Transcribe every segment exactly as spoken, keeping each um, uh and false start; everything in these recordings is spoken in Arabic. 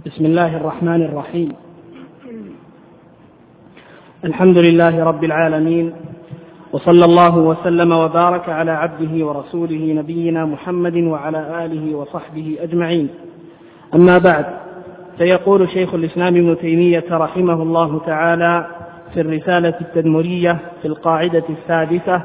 بسم الله الرحمن الرحيم. الحمد لله رب العالمين، وصلى الله وسلم وبارك على عبده ورسوله نبينا محمد وعلى آله وصحبه أجمعين. أما بعد، فيقول شيخ الإسلام ابن تيمية رحمه الله تعالى في الرسالة التدمرية في القاعدة السادسة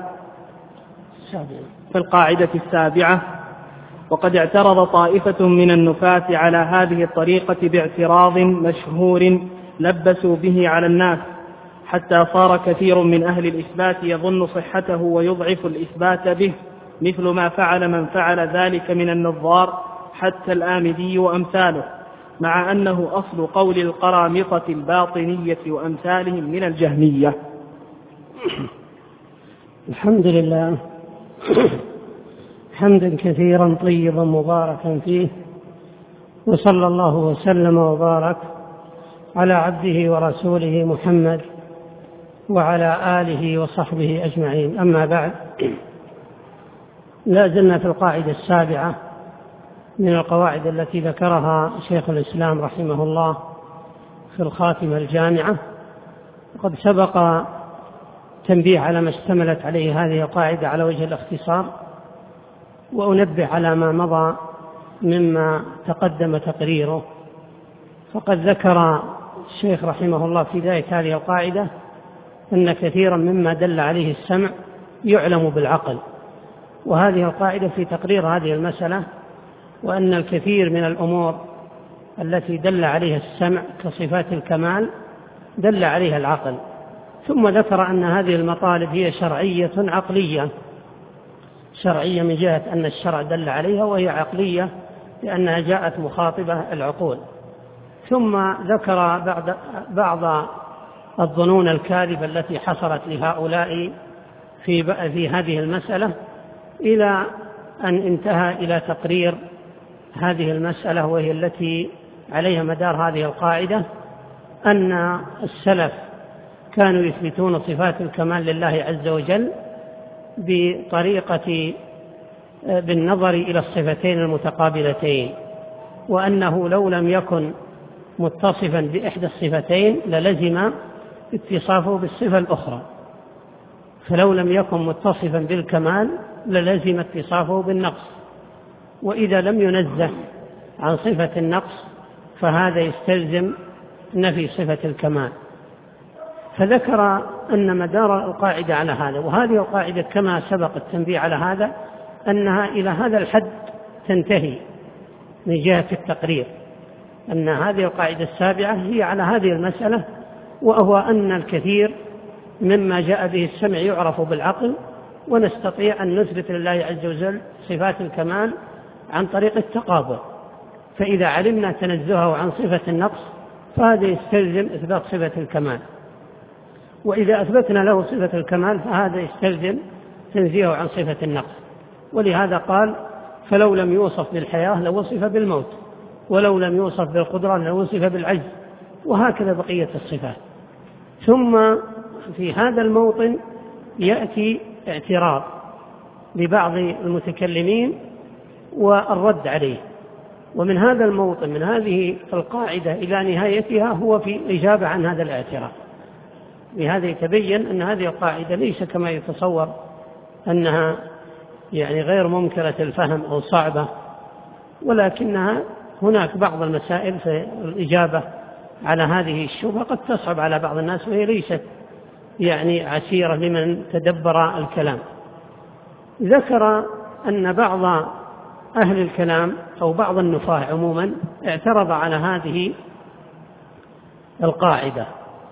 في القاعدة السابعة: وقد اعترض طائفة من النفاة على هذه الطريقة باعتراض مشهور لبسوا به على الناس، حتى صار كثير من أهل الإثبات يظن صحته ويضعف الإثبات به، مثل ما فعل من فعل ذلك من النظار حتى الآمدي وأمثاله، مع أنه أصل قول القرامطة الباطنية وأمثالهم من الجهمية. الحمد لله حمدا كثيرا طيبا مباركا فيه، وصلى الله وسلم وبارك على عبده ورسوله محمد وعلى آله وصحبه أجمعين. أما بعد، لا زلنا في القاعدة السابعة من القواعد التي ذكرها شيخ الإسلام رحمه الله في الخاتمة الجامعة. وقد سبق تنبيه على ما اشتملت عليه هذه القاعدة على وجه الاختصار، وأنبه على ما مضى مما تقدم تقريره. فقد ذكر الشيخ رحمه الله في بداية هذه القاعدة أن كثيرا مما دل عليه السمع يعلم بالعقل، وهذه القاعدة في تقرير هذه المسألة، وأن الكثير من الأمور التي دل عليها السمع كصفات الكمال دل عليها العقل. ثم ذكر أن هذه المطالب هي شرعية عقلية، شرعية من جهة أن الشرع دل عليها، وهي عقلية لأنها جاءت مخاطبة العقول. ثم ذكر بعد بعض الظنون الكاذبة التي حصلت لهؤلاء في في هذه المسألة، إلى أن انتهى إلى تقرير هذه المسألة، وهي التي عليها مدار هذه القاعدة، أن السلف كانوا يثبتون صفات الكمال لله عز وجل بطريقة بالنظر إلى الصفتين المتقابلتين، وأنه لو لم يكن متصفا بإحدى الصفتين للزم اتصافه بالصفة الأخرى، فلو لم يكن متصفا بالكمال للزم اتصافه بالنقص، وإذا لم ينزه عن صفة النقص فهذا يستلزم نفي صفة الكمال. فذكر أن مدار القاعدة على هذا، وهذه القاعدة كما سبق التنبيه على هذا أنها إلى هذا الحد تنتهي من جهة التقرير، أن هذه القاعدة السابعة هي على هذه المسألة، وهو أن الكثير مما جاء به السمع يعرف بالعقل، ونستطيع أن نثبت لله عز وجل صفات الكمال عن طريق التقابل. فإذا علمنا تنزهه عن صفة النقص فهذا يستلزم إثبات صفة الكمال، وإذا أثبتنا له صفة الكمال فهذا يستلزم تنزيهه عن صفة النقص. ولهذا قال: فلو لم يوصف بالحياة لوصف بالموت، ولو لم يوصف بالقدرة لوصف بالعجز، وهكذا بقية الصفات. ثم في هذا الموطن يأتي اعتراض لبعض المتكلمين والرد عليه، ومن هذا الموطن من هذه القاعدة إلى نهايتها هو في الإجابة عن هذا الاعتراض. لهذا يتبين أن هذه القاعدة ليس كما يتصور أنها يعني غير ممكنة الفهم أو صعبة، ولكنها هناك بعض المسائل في الإجابة على هذه الشبهة قد تصعب على بعض الناس، وهي ليست يعني عسيرة لمن تدبر الكلام. ذكر أن بعض أهل الكلام أو بعض النفاة عموما اعترض على هذه القاعدة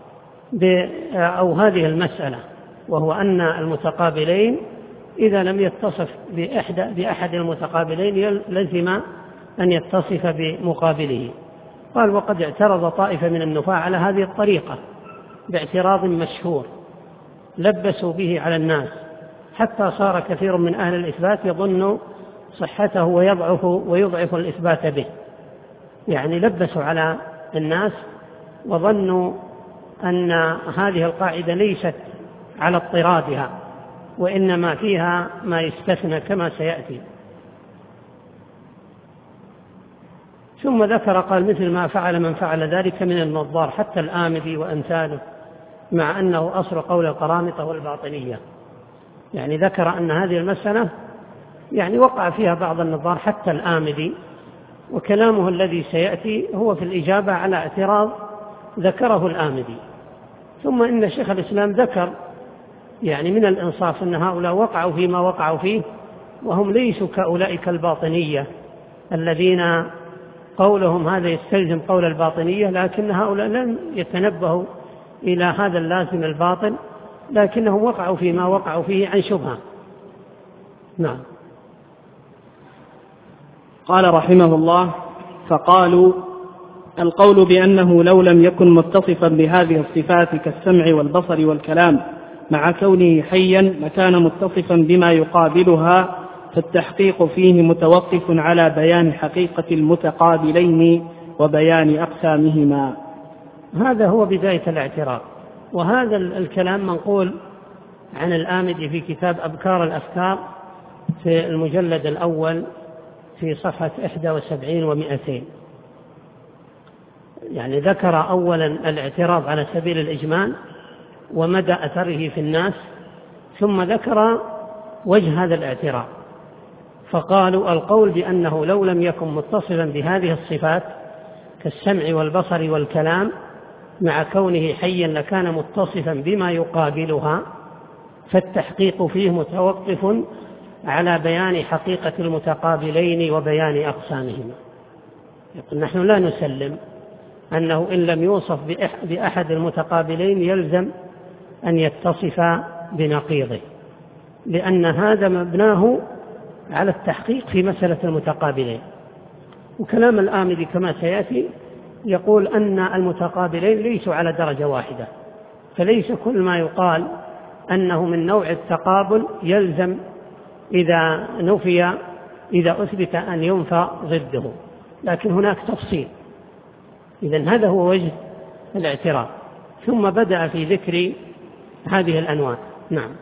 أو هذه المسألة، وهو أن المتقابلين إذا لم يتصف بأحد المتقابلين لزم أن يتصف بمقابله. قال: وقد اعترض طائفة من النفاة على هذه الطريقة باعتراض مشهور لبسوا به على الناس، حتى صار كثير من أهل الإثبات يظن صحته ويضعف ويضعف الإثبات به. يعني لبسوا على الناس وظنوا أن هذه القاعدة ليست على اضطرادها، وإنما فيها ما يستثنى كما سيأتي. ثم ذكر قال مثل ما فعل من فعل ذلك من النظار حتى الآمدي وأمثاله، مع أنه أصل قول القرامطة والباطنية. يعني ذكر أن هذه المسألة يعني وقع فيها بعض النظار حتى الآمدي، وكلامه الذي سيأتي هو في الإجابة على اعتراض ذكره الآمدي. ثم إن شيخ الإسلام ذكر يعني من الإنصاف أن هؤلاء وقعوا فيما وقعوا فيه، وهم ليسوا كأولئك الباطنية الذين قولهم هذا يستلزم قول الباطنية، لكن هؤلاء لم يتنبهوا إلى هذا اللازم الباطن، لكنهم وقعوا فيما وقعوا فيه عن شبهة. نعم. قال رحمه الله: فقالوا: القول بأنه لو لم يكن متصفا بهذه الصفات كالسمع والبصر والكلام مع كونه حيا لكان متصفا بما يقابلها، فالتحقيق فيه متوقف على بيان حقيقة المتقابلين وبيان أقسامهما. هذا هو بداية الاعتراض. وهذا الكلام منقول عن الآمدي في كتاب أبكار الأفكار في المجلد الأول في صفحة إحدى وسبعين ومئتين. يعني ذكر أولا الاعتراض على سبيل الإجمال ومدى أثره في الناس، ثم ذكر وجه هذا الاعتراض. فقالوا: القول بأنه لو لم يكن متصلا بهذه الصفات كالسمع والبصر والكلام مع كونه حيا لكان متصفا بما يقابلها، فالتحقيق فيه متوقف على بيان حقيقة المتقابلين وبيان أقسامهما. يقول: نحن لا نسلم أنه إن لم يوصف بأحد المتقابلين يلزم أن يتصف بنقيضه، لأن هذا مبناه على التحقيق في مسألة المتقابلين. وكلام الآمدي كما سيأتي يقول أن المتقابلين ليسوا على درجة واحدة، فليس كل ما يقال أنه من نوع التقابل يلزم إذا نفي إذا أثبت أن ينفى ضده، لكن هناك تفصيل. إذن هذا هو وجه الاعتراض. ثم بدأ في ذكر هذه الأنواع. نعم.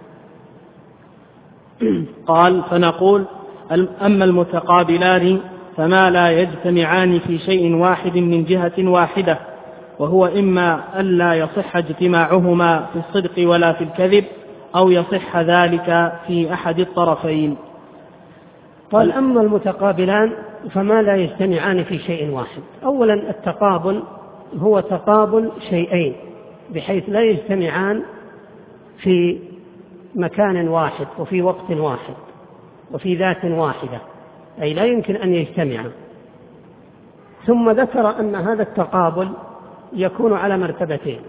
قال: فنقول: أما المتقابلان فما لا يجتمعان في شيء واحد من جهة واحدة، وهو إما ألا يصح اجتماعهما في الصدق ولا في الكذب، أو يصح ذلك في أحد الطرفين. قال: أما المتقابلان فما لا يجتمعان في شيء واحد. أولا التقابل هو تقابل شيئين بحيث لا يجتمعان في مكان واحد وفي وقت واحد وفي ذات واحدة، أي لا يمكن أن يجتمعا. ثم ذكر أن هذا التقابل يكون على مرتبتين،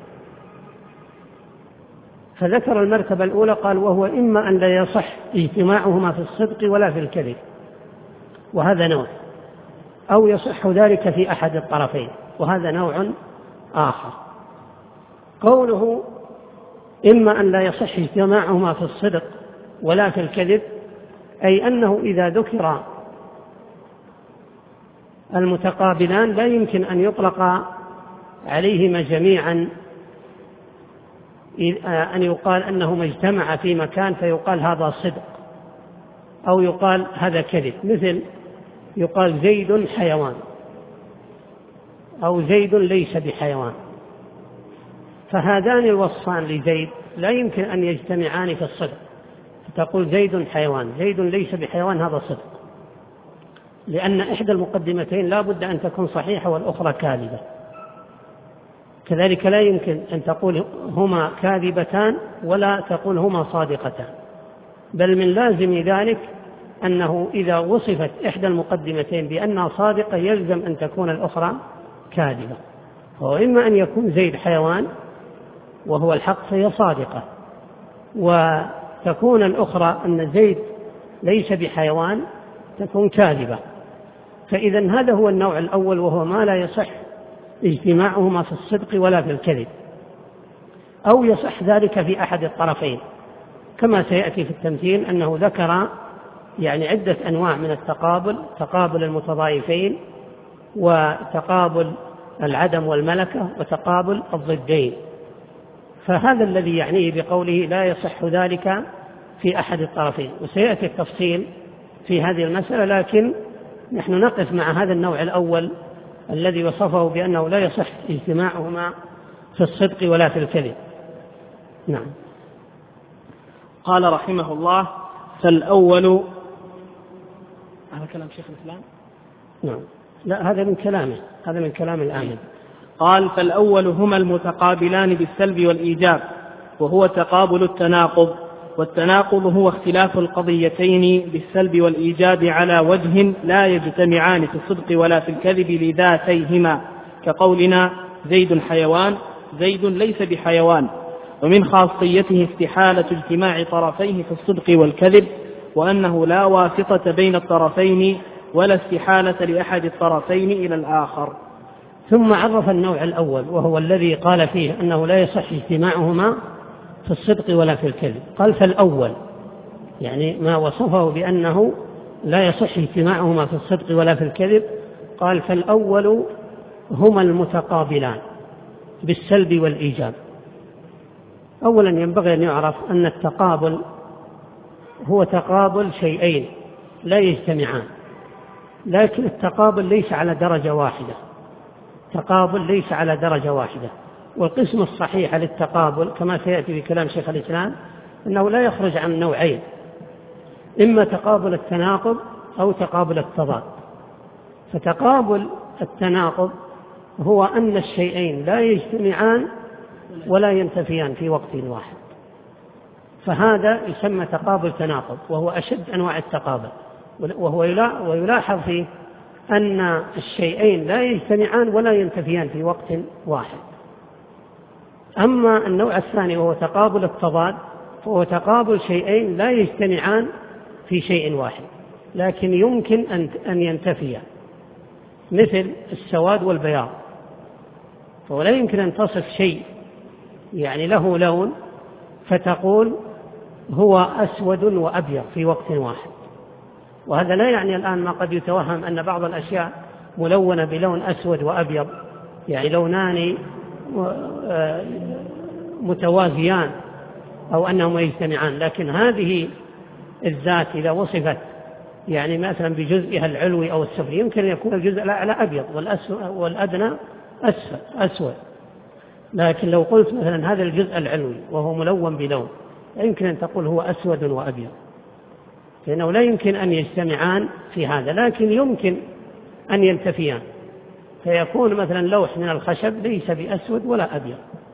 فذكر المرتبة الأولى قال: وهو إما أن لا يصح اجتماعهما في الصدق ولا في الكذب، وهذا نوع، أو يصح ذلك في أحد الطرفين، وهذا نوع آخر. قوله إما أن لا يصح اجتماعهما في الصدق ولا في الكذب، أي أنه إذا ذكر المتقابلان لا يمكن أن يطلق عليهما جميعا أن يقال أنهما اجتمع في مكان فيقال هذا صدق، أو يقال هذا كذب. مثل يقال زيد حيوان، أو زيد ليس بحيوان، فهذان الوصفان لزيد لا يمكن أن يجتمعان في الصدق، فتقول زيد حيوان، زيد ليس بحيوان، هذا صدق، لأن إحدى المقدمتين لا بد أن تكون صحيحة والأخرى كاذبة. كذلك لا يمكن أن تقول هما كاذبتان ولا تقول هما صادقتان، بل من لازم ذلك أنه إذا وصفت إحدى المقدمتين بأنها صادقة يلزم أن تكون الأخرى كاذبة. وإما أن يكون زيد حيوان وهو الحق فهي صادقة، وتكون الأخرى أن زيد ليس بحيوان تكون كاذبة. فإذا هذا هو النوع الأول، وهو ما لا يصح اجتماعهما في الصدق ولا في الكذب، أو يصح ذلك في أحد الطرفين، كما سيأتي في التمثيل أنه ذكر يعني عدة أنواع من التقابل: تقابل المتضايفين، وتقابل العدم والملكة، وتقابل الضدين. فهذا الذي يعنيه بقوله لا يصح ذلك في أحد الطرفين، وسيأتي التفصيل في هذه المسألة، لكن نحن نقف مع هذا النوع الأول الذي وصفه بأنه لا يصح اجتماعهما في الصدق ولا في الكذب. نعم. قال رحمه الله: فالأول، هذا كلام شيخ الإسلام؟ نعم، لا، هذا من كلامه، هذا من كلام الآمن. قال: فالأول هما المتقابلان بالسلب والإيجاب، وهو تقابل التناقض، والتناقض هو اختلاف القضيتين بالسلب والإيجاب على وجه لا يجتمعان في الصدق ولا في الكذب لذاتيهما، كقولنا زيد حيوان، زيد ليس بحيوان. ومن خاصيته استحالة اجتماع طرفيه في الصدق والكذب، وأنه لا واسطة بين الطرفين ولا استحالة لأحد الطرفين إلى الآخر. ثم عرف النوع الأول وهو الذي قال فيه أنه لا يصح اجتماعهما في الصدق ولا في الكذب. قال: فالأول، يعني ما وصفه بأنه لا يصح اجتماعهما في الصدق ولا في الكذب، قال: فالأول هما المتقابلان بالسلب والإيجاب. أولا ينبغي أن يعرف أن التقابل هو تقابل شيئين لا يجتمعان، لكن التقابل ليس على درجة واحدة، تقابل ليس على درجة واحدة. والقسم الصحيح للتقابل كما سيأتي بكلام شيخ الإسلام أنه لا يخرج عن نوعين: إما تقابل التناقض أو تقابل التضاد. فتقابل التناقض هو أن الشيئين لا يجتمعان ولا ينتفيان في وقت واحد، فهذا يسمى تقابل تناقض، وهو أشد أنواع التقابل. وهو ويلاحظ فيه أن الشيئين لا يجتمعان ولا ينتفيان في وقت واحد. أما النوع الثاني وهو تقابل التضاد، فهو تقابل شيئين لا يجتمعان في شيء واحد لكن يمكن أن ينتفيا، مثل السواد والبياض. فلا يمكن أن تصف شيء يعني له لون فتقول هو أسود وأبيض في وقت واحد. وهذا لا يعني الآن ما قد يتوهم أن بعض الأشياء ملونة بلون أسود وأبيض، يعني لونان متوازيان أو أنهما يجتمعان، لكن هذه الذات إذا وصفت يعني مثلا بجزئها العلوي أو السفلي يمكن أن يكون الجزء الأعلى أبيض والأدنى أسود. لكن لو قلت مثلا هذا الجزء العلوي وهو ملون بلون يمكن أن تقول هو أسود وأبيض، لأنه لا يمكن أن يجتمعان في هذا، لكن يمكن أن ينتفيان، فيكون مثلا لوح من الخشب ليس بأسود ولا أبيض.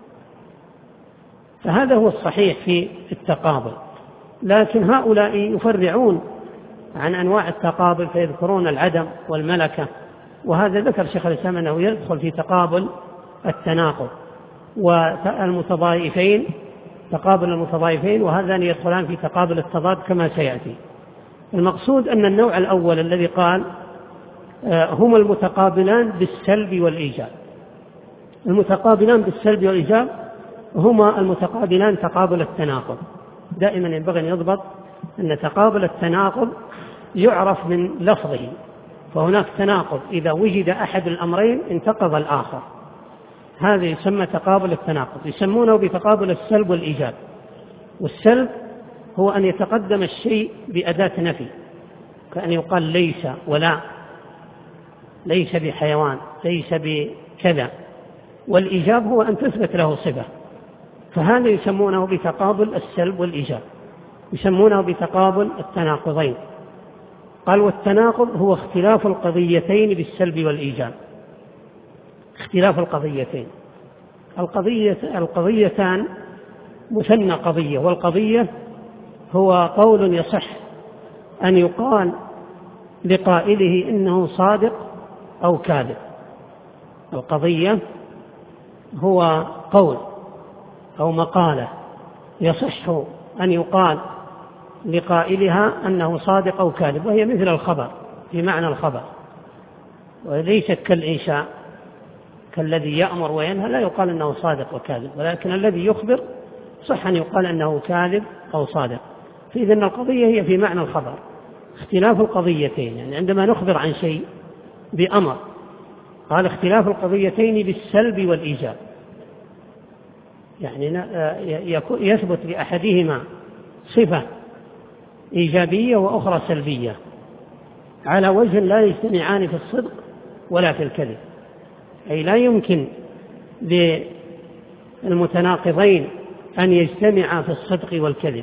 فهذا هو الصحيح في التقابل. لكن هؤلاء يفرعون عن أنواع التقابل فيذكرون العدم والملكة، وهذا ذكر شيخ الإسلام أنه يدخل في تقابل التناقض والمتضايفين، تقابل المتضايفين، وهذان يدخلان في تقابل التضاد كما سيأتي. المقصود أن النوع الأول الذي قال هما المتقابلان بالسلب والإيجاب، المتقابلان بالسلب والإيجاب هما المتقابلان تقابل التناقض. دائما ينبغي أن يضبط أن تقابل التناقض يعرف من لفظه، فهناك تناقض إذا وجد أحد الأمرين انتقض الآخر، هذا يسمى تقابل التناقض. يسمونه بتقابل السلب والإيجاب. والسلب هو أن يتقدم الشيء بأداة نفي، كأن يقال ليس ولا، ليس بحيوان، ليس بكذا. والإيجاب هو أن تثبت له صفة، فهذا يسمونه بتقابل السلب والإيجاب، يسمونه بتقابل التناقضين. قال: والتناقض هو اختلاف القضيتين بالسلب والإيجاب. اختلاف القضيتين، القضية القضيتان مثنى قضية، والقضية هو قول يصح أن يقال لقائله إنه صادق أو كاذب. القضية هو قول أو مقالة يصح أن يقال لقائلها أنه صادق أو كاذب، وهي مثل الخبر في معنى الخبر، وليست كالإنشاء كالذي يأمر وينهى، لا يقال أنه صادق وكاذب، ولكن الذي يخبر صح أن يقال أنه كاذب أو صادق. فإذن القضية هي في معنى الخبر، اختلاف القضيتين، يعني عندما نخبر عن شيء بأمر قال اختلاف القضيتين بالسلب والإيجاب، يعني يثبت لأحدهما صفة إيجابية وأخرى سلبية على وجه لا يجتمعان في الصدق ولا في الكذب. أي لا يمكن للمتناقضين أن يجتمعا في الصدق والكذب.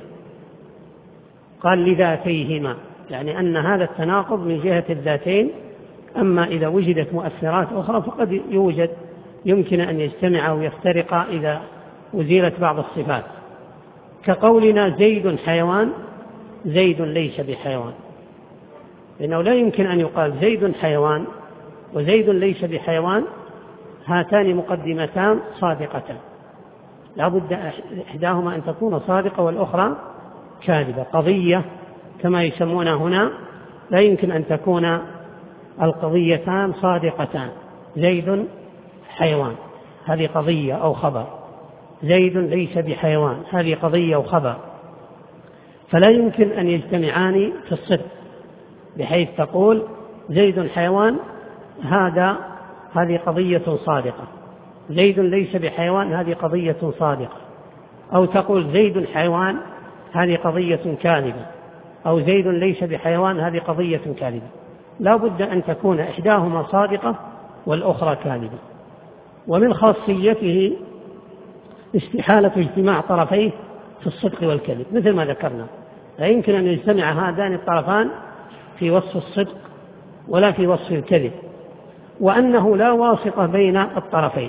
قال لذاتيهما، يعني أن هذا التناقض من جهة الذاتين. أما إذا وجدت مؤثرات أخرى فقد يوجد يمكن أن يجتمع أو يفترق إذا أزيلت بعض الصفات، كقولنا زيد حيوان زيد ليس بحيوان، لأنه لا يمكن أن يقال زيد حيوان وزيد ليس بحيوان، هاتان مقدمتان صادقتان، لا بد إحداهما أن تكون صادقة والأخرى كاذبة. قضية كما يسمونها هنا لا يمكن أن تكون القضيتان صادقتان. زيد حيوان هذه قضية أو خبر، زيد ليس بحيوان هذه قضية أو خبر، فلا يمكن أن يجتمعان في الصدق بحيث تقول زيد حيوان هذا هذه قضية صادقة، زيد ليس بحيوان هذه قضية صادقة، أو تقول زيد حيوان هذه قضية كاذبة، أو زيد ليس بحيوان هذه قضية كاذبة. لا بد أن تكون إحداهما صادقة والأخرى كاذبة. ومن خاصيته استحالة اجتماع طرفيه في الصدق والكذب، مثل ما ذكرنا لا يمكن أن يجتمع هذان الطرفان في وصف الصدق ولا في وصف الكذب، وأنه لا واسطة بين الطرفين،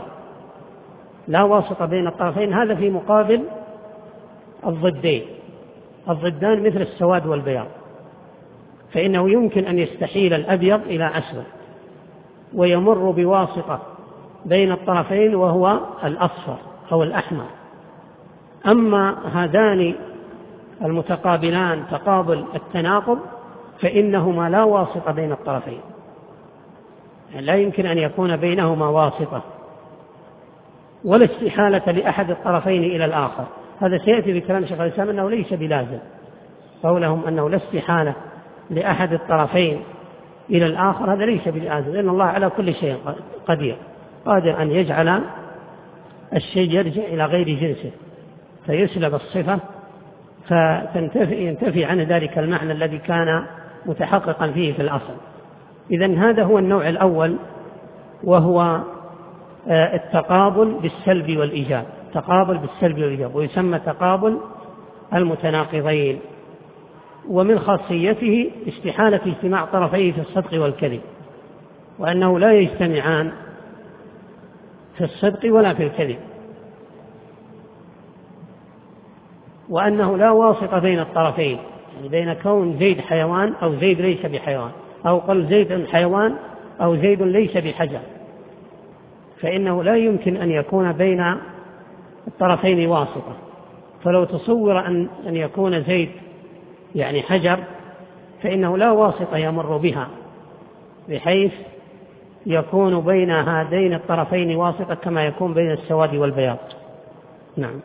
لا واسطة بين الطرفين. هذا في مقابل الضدين، الضدان مثل السواد والبياض، فإنه يمكن أن يستحيل الأبيض إلى أسود ويمر بواسطة بين الطرفين وهو الأصفر أو الأحمر. أما هذان المتقابلان تقابل التناقض فإنهما لا واسطة بين الطرفين، يعني لا يمكن أن يكون بينهما واسطة ولا استحالة لأحد الطرفين إلى الآخر. هذا سيأتي بكلام شيخ الإسلام أنه ليس بلازم، قولهم أنه لا استحالة لأحد الطرفين إلى الآخر هذا ليس بلازم، لأن الله على كل شيء قدير، قادر أن يجعل الشيء يرجع إلى غير جنسه فيسلب الصفة فتنتفي ينتفي عن ذلك المعنى الذي كان متحققا فيه في الأصل. إذن هذا هو النوع الأول، وهو التقابل بالسلب والإيجاب، تقابل بالسلب والإيجاب، ويسمى تقابل المتناقضين. ومن خاصيته استحالة اجتماع طرفيه في الصدق والكذب، وأنه لا يجتمعان في الصدق ولا في الكذب، وأنه لا واسطة بين الطرفين، يعني بين كون زيد حيوان أو زيد ليس بحيوان، أو قل زيد حيوان أو زيد ليس بحجر، فإنه لا يمكن أن يكون بين الطرفين واسطة. فلو تصور أن أن يكون زيد يعني حجر فإنه لا واسطة يمر بها بحيث يكون بين هذين الطرفين واسطة كما يكون بين السواد والبياض. نعم.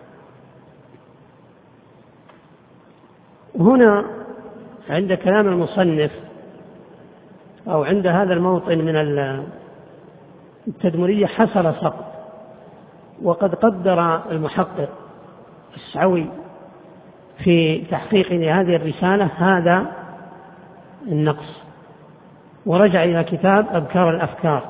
هنا عند كلام المصنف أو عند هذا الموطن من التدمرية حصل سقط، وقد قدر المحقق السعوي في تحقيق هذه الرسالة هذا النقص، ورجع إلى كتاب أبكار الأفكار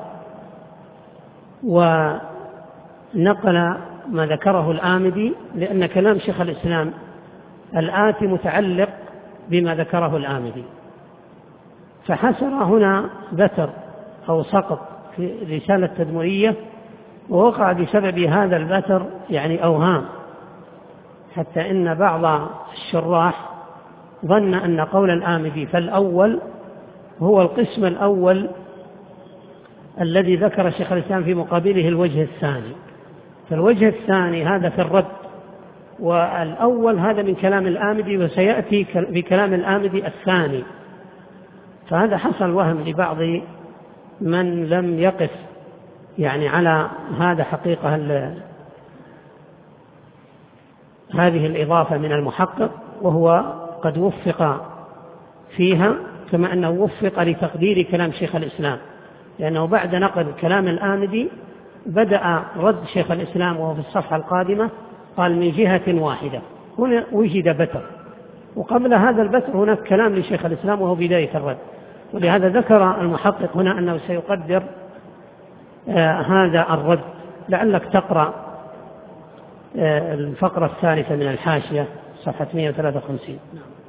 ونقل ما ذكره الآمدي، لأن كلام شيخ الإسلام الآتي متعلق بما ذكره الآمدي، فحسر هنا بتر أو سقط في رسالة تدمرية، ووقع بسبب هذا البتر يعني أوهام، حتى إن بعض الشراح ظن أن قول الآمدي فالأول هو القسم الأول الذي ذكر شيخ الإسلام في مقابله الوجه الثاني، فالوجه الثاني هذا في الرد، والأول هذا من كلام الآمدي، وسيأتي بكلام الآمدي الثاني. فهذا حصل وهم لبعض من لم يقف يعني على هذا حقيقة هذه الإضافة من المحقق، وهو قد وفق فيها كما أنه وفق لتقدير كلام شيخ الإسلام، لأنه بعد نقل كلام الآمدي بدأ رد شيخ الإسلام وهو في الصفحة القادمة قال من جهة واحدة، هنا وجد بتر، وقبل هذا البتر هناك كلام لشيخ الإسلام وهو بداية الرد، ولهذا ذكر المحقق هنا أنه سيقدر آه هذا الرد. لعلك تقرأ آه الفقرة الثالثة من الحاشية صفحة مئة وثلاثة وخمسين.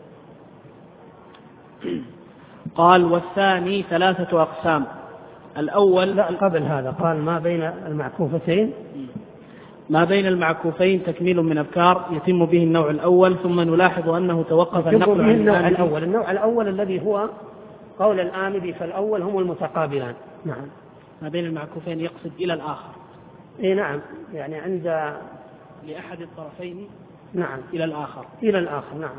قال والثاني ثلاثة أقسام. الأول لا قبل هذا قال ما بين المعكوفتين ما بين المعكوفين تكميل من أبكار يتم به النوع الأول، ثم نلاحظ أنه توقف النقل عن النوع الأول. النوع الأول الذي هو قول الآمدي فالأول هم المتقابلان. نعم. ما بين المعكوفين يقصد إلى الآخر. إيه نعم، يعني عند لأحد الطرفين. نعم. إلى الآخر. إلى الآخر. نعم.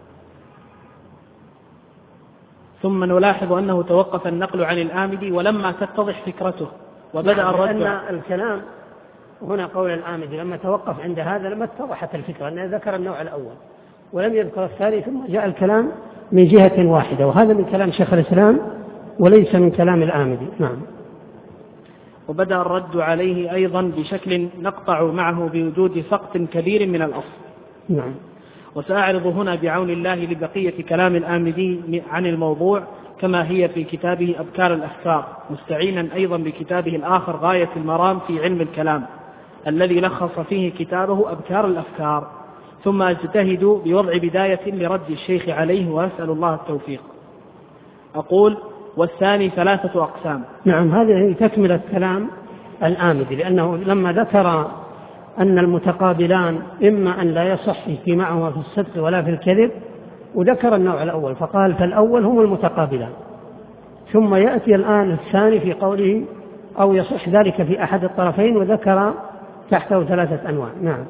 ثم نلاحظ أنه توقف النقل عن الآمدي ولما تتضح فكرته وبدأ نعم، الرد. لأن الكلام هنا قول الآمدي لما توقف عند هذا لما اتضحت الفكرة، أنه ذكر النوع الأول ولم يذكر الثاني، ثم جاء الكلام من جهة واحدة، وهذا من كلام شيخ الإسلام وليس من كلام الآمدي. نعم. وبدأ الرد عليه أيضا بشكل نقطع معه بوجود سقط كبير من الأصل. نعم. وسأعرض هنا بعون الله لبقية كلام الآمدي عن الموضوع كما هي في كتابه أبكار الأفكار، مستعينا أيضا بكتابه الآخر غاية المرام في علم الكلام الذي لخص فيه كتابه أبكار الأفكار، ثم أجتهد بوضع بداية لرد الشيخ عليه وأسأل الله التوفيق. أقول والثاني ثلاثة أقسام. نعم، هذه تكملة كلام الآمدي، لأنه لما ذكر أن المتقابلان إما أن لا يصح اجتماعهما في الصدق ولا في الكذب، وذكر النوع الأول فقال فالأول هم المتقابلان، ثم يأتي الآن الثاني في قوله أو يصح ذلك في أحد الطرفين، وذكر تحته ثلاثة أنواع. نعم.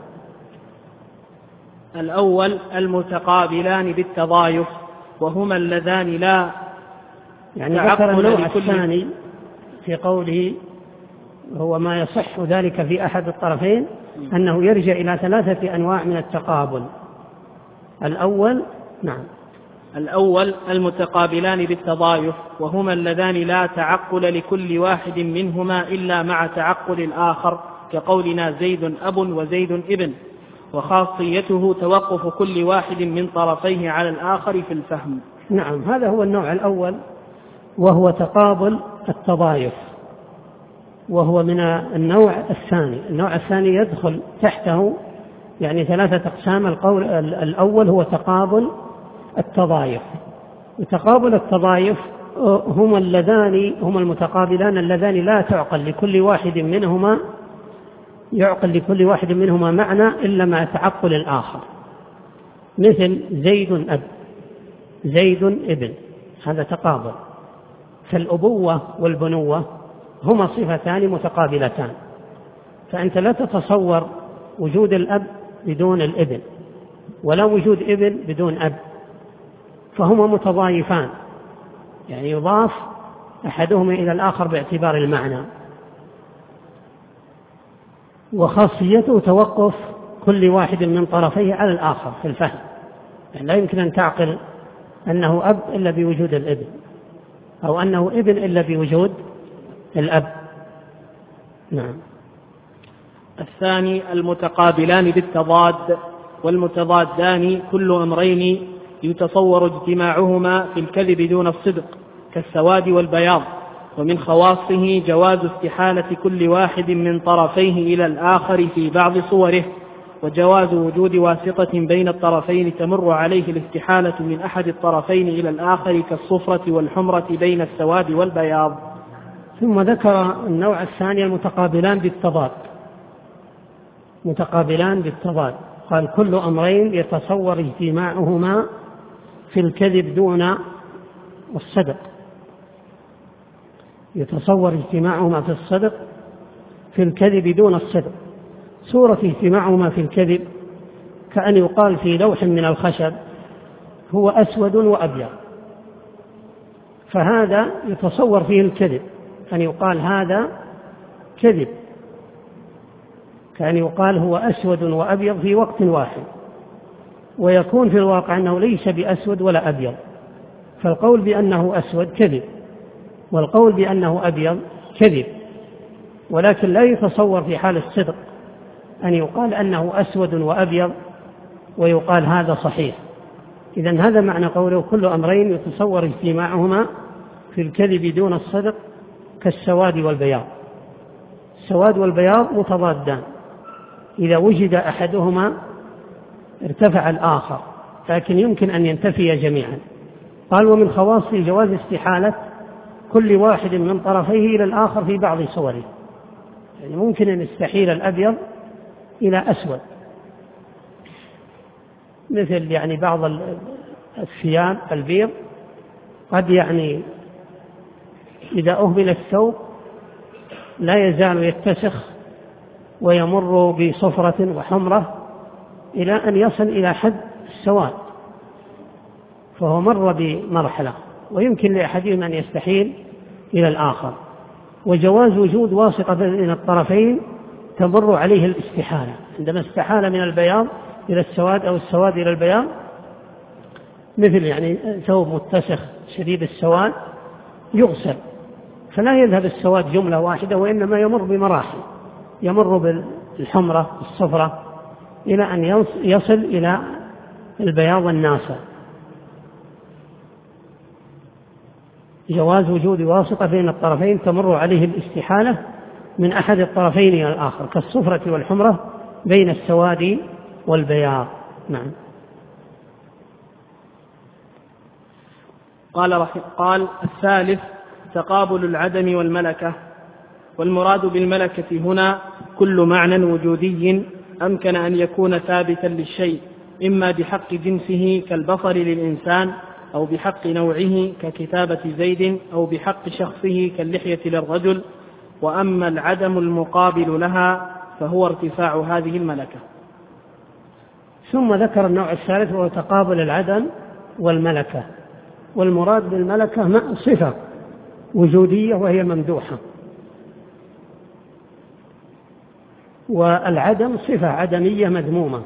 الأول المتقابلان بالتضايف وهما اللذان لا يعني ذكر النوع الثاني في قوله هو ما يصح ذلك في أحد الطرفين، أنه يرجع إلى ثلاثة أنواع من التقابل. الأول نعم الأول المتقابلان بالتضايف وهما اللذان لا تعقل لكل واحد منهما إلا مع تعقل الآخر، كقولنا زيد أب وزيد ابن، وخاصيته توقف كل واحد من طرفيه على الآخر في الفهم. نعم، هذا هو النوع الأول، وهو تقابل التضايف، وهو من النوع الثاني. النوع الثاني يدخل تحته يعني ثلاثة أقسام. القول الأول هو تقابل التضايف، وتقابل التضايف هما اللذان هما المتقابلان اللذان لا تعقل لكل واحد منهما يعقل لكل واحد منهما معنى إلا مع تعقل الآخر، مثل زيد أب زيد ابن، هذا تقابل. فالأبوة والبنوة هما صفتان متقابلتان، فأنت لا تتصور وجود الأب بدون الابن ولا وجود ابن بدون أب، فهما متضايفان، يعني يضاف أحدهما إلى الآخر باعتبار المعنى. وخاصيته توقف كل واحد من طرفيه على الآخر في الفهم، يعني لا يمكن أن تعقل أنه أب إلا بوجود الابن، أو أنه ابن إلا بوجود الأب. نعم. الثاني المتقابلان بالتضاد، والمتضادان كل أمرين يتصور اجتماعهما في الكذب دون الصدق، كالسواد والبياض. ومن خواصه جواز استحالة كل واحد من طرفيه إلى الآخر في بعض صوره، وجواز وجود واسطة بين الطرفين تمر عليه الاستحالة من أحد الطرفين إلى الآخر، كالصفرة والحمرة بين السواد والبياض. ثم ذكر النوع الثاني المتقابلان بالتضاد. متقابلان بالتضاد قال كل أمرين يتصور اجتماعهما في الكذب دون الصدق، يتصور اجتماعهما في الصدق في الكذب دون الصدق. صورة اجتماعهما في الكذب كأن يقال في لوح من الخشب هو أسود وأبيض، فهذا يتصور فيه الكذب، أن يقال هذا كذب، كأن يقال هو أسود وأبيض في وقت واحد، ويكون في الواقع أنه ليس بأسود ولا أبيض. فالقول بأنه أسود كذب، والقول بأنه أبيض كذب، ولكن لا يتصور في حال الصدق أن يقال أنه أسود وأبيض ويقال هذا صحيح. إذن هذا معنى قوله كل أمرين يتصور اجتماعهما في الكذب دون الصدق، كالسواد والبياض. السواد والبياض متضادان، إذا وجد أحدهما ارتفع الآخر، لكن يمكن أن ينتفي جميعا. قال ومن خواص جواز استحالة كل واحد من طرفيه إلى الآخر في بعض صوره، يعني ممكن أن يستحيل الأبيض إلى أسود، مثل يعني بعض الثياب البيض قد يعني إذا أهمل الثوب لا يزال يتسخ ويمر بصفرة وحمرة إلى أن يصل إلى حد السواد، فهو مر بمرحلة، ويمكن لأحدهم أن يستحيل إلى الآخر. وجواز وجود واسطة بين الطرفين تمر عليه الاستحالة، عندما استحال من البياض إلى السواد أو السواد إلى البياض، مثل يعني ثوب متسخ شديد السواد يغسل، فلا يذهب السواد جملة واحدة، وإنما يمر بمراحل، يمر بالحمرة الصفرة إلى أن يصل إلى البياض الناصع. جواز وجود واسطة بين الطرفين تمر عليه الاستحالة من أحد الطرفين إلى الآخر، كالصفرة والحمرة بين السواد والبياض. نعم. قال, قال الثالث تقابل العدم والملكة. والمراد بالملكة هنا كل معنى وجودي أمكن أن يكون ثابتا للشيء، إما بحق جنسه كالبصر للإنسان، أو بحق نوعه ككتابة زيد، أو بحق شخصه كاللحية للرجل. وأما العدم المقابل لها فهو ارتفاع هذه الملكة. ثم ذكر النوع الثالث وهو تقابل العدم والملكة. والمراد بالملكة صفة وجودية وهي ممدوحة، والعدم صفة عدمية مذمومة.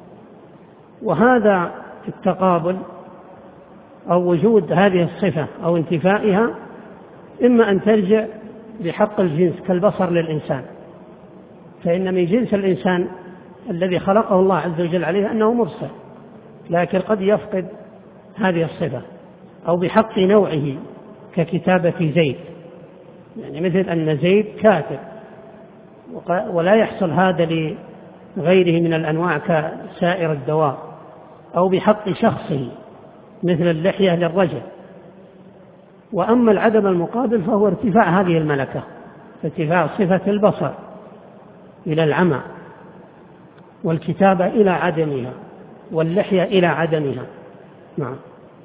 وهذا التقابل أو وجود هذه الصفة أو انتفائها إما أن ترجع بحق الجنس كالبصر للإنسان، فإن من جنس الإنسان الذي خلقه الله عز وجل عليه أنه مرسل، لكن قد يفقد هذه الصفة. أو بحق نوعه ككتابة زيد، يعني مثل أن زيد كاتب ولا يحصل هذا لغيره من الأنواع كسائر الدواب. أو بحق شخصه مثل اللحية للرجل. وأما العدم المقابل فهو ارتفاع هذه الملكة، ارتفاع صفة البصر إلى العمى، والكتابة إلى عدمها، واللحية إلى عدمها. نعم.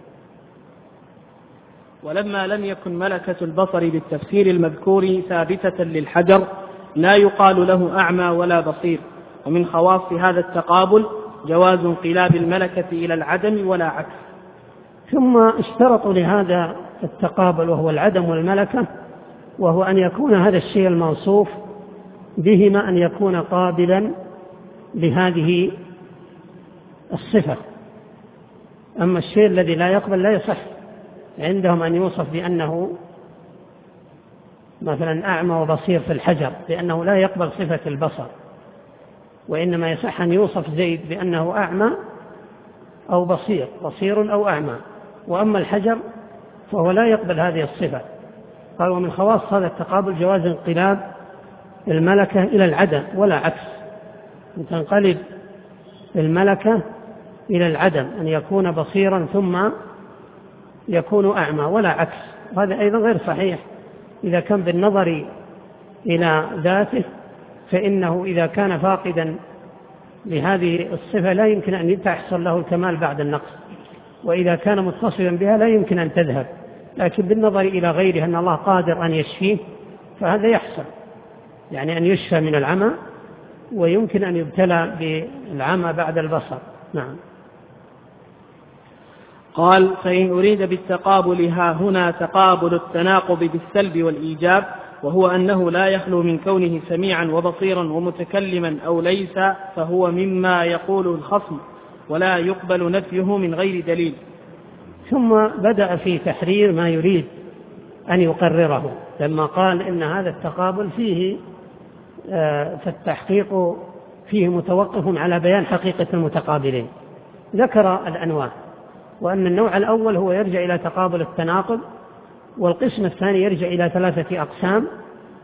ولما لم يكن ملكة البصر بالتفسير المذكور ثابتة للحجر لا يقال له أعمى ولا بصير. ومن خواص هذا التقابل جواز انقلاب الملكة إلى العدم ولا عكس. ثم اشترطوا لهذا التقابل وهو العدم والملكة، وهو أن يكون هذا الشيء الموصوف بهما أن يكون قابلا لهذه الصفة. أما الشيء الذي لا يقبل لا يصح عندهم أن يوصف بأنه مثلا أعمى وبصير في الحجر، لأنه لا يقبل صفة البصر، وإنما يصح أن يوصف زيد بأنه أعمى أو بصير، بصير أو أعمى. وأما الحجر فهو لا يقبل هذه الصفة. قال ومن خواص هذا التقابل جواز انقلاب الملكة إلى العدم ولا عكس، أن تنقلب الملكة إلى العدم، أن يكون بصيرا ثم يكون أعمى ولا عكس. هذا أيضا غير صحيح إذا كان بالنظر إلى ذاته، فإنه إذا كان فاقدا لهذه الصفة لا يمكن أن تحصل له الكمال بعد النقص، وإذا كان متصلا بها لا يمكن أن تذهب. لكن بالنظر إلى غيره أن الله قادر أن يشفيه فهذا يحصل، يعني أن يشفى من العمى ويمكن أن يبتلى بالعمى بعد البصر. نعم. قال فإن أريد بالتقابل ها هنا تقابل التناقض بالسلب والإيجاب، وهو أنه لا يخلو من كونه سميعا وبصيرا ومتكلما أو ليس، فهو مما يقول الخصم ولا يقبل نفيه من غير دليل. ثم بدأ في تحرير ما يريد أن يقرره، لما قال إن هذا التقابل فيه فالتحقيق فيه متوقف على بيان حقيقة المتقابلين. ذكر الأنواع، وأن النوع الأول هو يرجع إلى تقابل التناقض، والقسم الثاني يرجع إلى ثلاثة أقسام.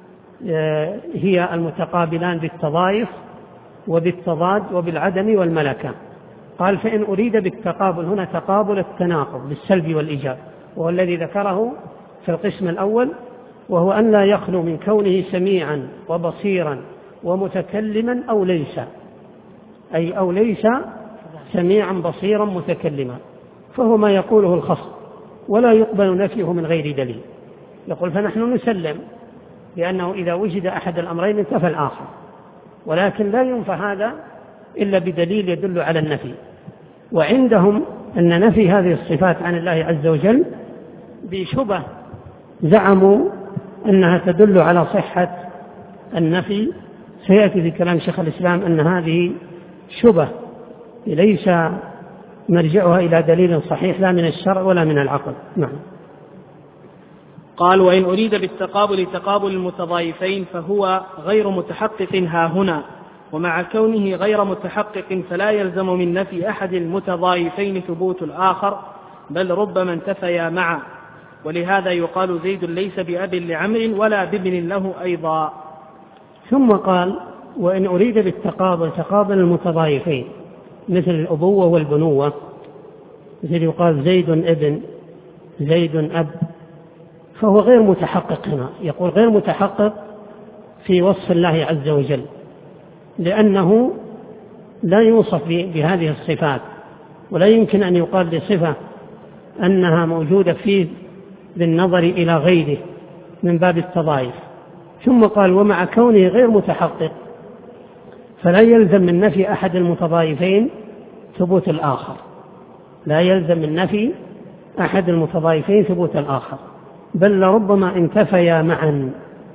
هي المتقابلان بالتضايف وبالتضاد وبالعدم والملكة. قال فإن أريد بالتقابل هنا تقابل التناقض بالسلب والإيجاب، وهو الذي ذكره في القسم الأول، وهو أن لا يخلو من كونه سميعا وبصيرا ومتكلما أو ليس، أي أو ليس سميعا بصيرا متكلما، فهو ما يقوله الخصم ولا يقبل نفيه من غير دليل. يقول فنحن نسلم لأنه إذا وجد أحد الأمرين انتفى الآخر، ولكن لا ينفى هذا إلا بدليل يدل على النفي. وعندهم أن نفي هذه الصفات عن الله عز وجل بشبه زعموا أنها تدل على صحة النفي، سيأتي في كلام شيخ الإسلام أن هذه شبه ليس مرجعها إلى دليل صحيح لا من الشرع ولا من العقل. نعم. قال وإن أريد بالتقابل تقابل المتضايفين فهو غير متحقق ها هنا، ومع كونه غير متحقق فلا يلزم من نفي أحد المتضايفين ثبوت الآخر، بل ربما انتفيا معا، ولهذا يقال زيد ليس بأب لعمر ولا بابن له أيضا. ثم قال وإن أريد بالتقابل تقابل المتضايفين مثل الأبوة والبنوة، مثل يقال زيد ابن زيد أب، فهو غير متحقق هنا. يقول غير متحقق في وصف الله عز وجل، لأنه لا يوصف بهذه الصفات، ولا يمكن أن يقال لصفة أنها موجودة فيه بالنظر إلى غيره من باب التضايف. ثم قال ومع كونه غير متحقق فلا يلزم من نفي أحد المتضايفين ثبوت الآخر، لا يلزم من نفي أحد المتضايفين ثبوت الآخر، بل لربما انتفيا معا.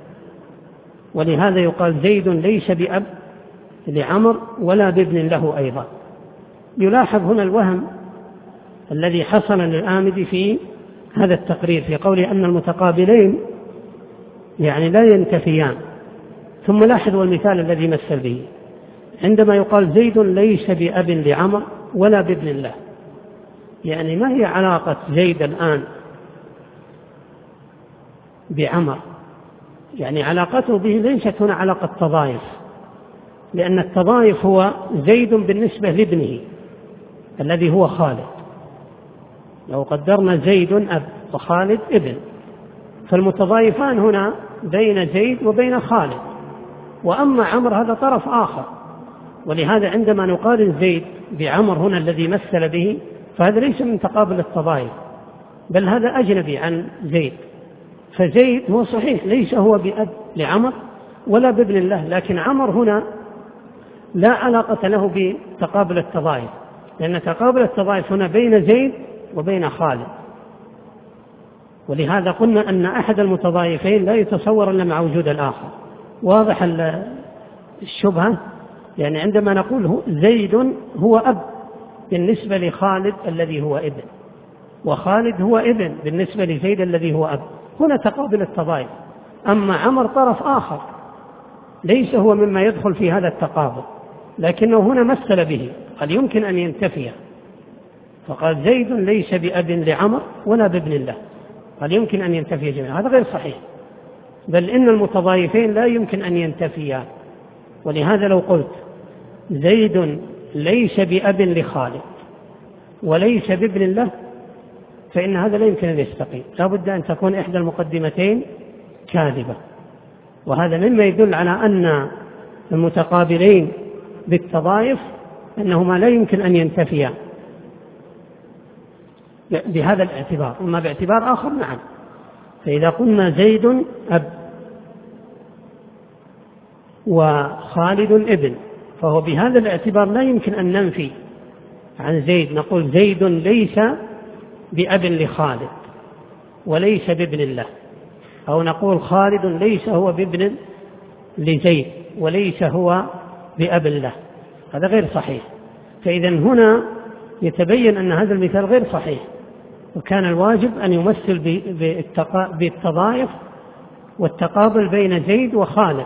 ولهذا يقال زيد ليس بأب لعمر ولا بابن له أيضا. يلاحظ هنا الوهم الذي حصل للآمدي في هذا التقرير في قوله أن المتقابلين يعني لا ينتفيان. ثم لاحظوا المثال الذي مثل به عندما يقال زيد ليس بأب لعمر ولا بابن له، يعني ما هي علاقة زيد الآن بعمر؟ يعني علاقته به ليست هنا علاقة تضايف، لأن التضايف هو زيد بالنسبة لابنه الذي هو خالد. لو قدرنا زيد أب وخالد ابن، فالمتضايفان هنا بين زيد وبين خالد، وأما عمر هذا طرف آخر. ولهذا عندما نقارن زيد بعمر هنا الذي مثل به، فهذا ليس من تقابل التضايف، بل هذا أجنبي عن زيد. فزيد هو صحيح ليس هو بأب لعمر ولا بابن له، لكن عمر هنا لا علاقة له بتقابل التضايف، لأن تقابل التضايف هنا بين زيد وبين خالد. ولهذا قلنا أن أحد المتضايفين لا يتصور إلا مع وجود الآخر. واضح الشبهة؟ يعني عندما نقول زيد هو أب بالنسبة لخالد الذي هو ابن، وخالد هو ابن بالنسبة لزيد الذي هو أب، هنا تقابل التضايف. أما عمر طرف آخر ليس هو مما يدخل في هذا التقابل، لكنه هنا مثل به، قال يمكن أن ينتفي، فقال زيد ليس بأب لعمر ولا بابن له، قال يمكن أن ينتفي جميعا. هذا غير صحيح، بل إن المتضايفين لا يمكن أن ينتفيا. ولهذا لو قلت زيد ليس بأب لخالد وليس بابن له، فإن هذا لا يمكن أن يستقيم، لا بد أن تكون إحدى المقدمتين كاذبة. وهذا مما يدل على أن المتقابلين بالتضايف أنهما لا يمكن أن ينتفيا بهذا الاعتبار. أما باعتبار آخر نعم، فإذا قلنا زيد أب وخالد ابن، فهو بهذا الاعتبار لا يمكن أن ننفي عن زيد، نقول زيد ليس بأب لخالد وليس بابن له، أو نقول خالد ليس هو بابن لزيد وليس هو بأب له، هذا غير صحيح. فإذا هنا يتبين أن هذا المثال غير صحيح، وكان الواجب أن يمثل بالتضايف والتقابل بين زيد وخالد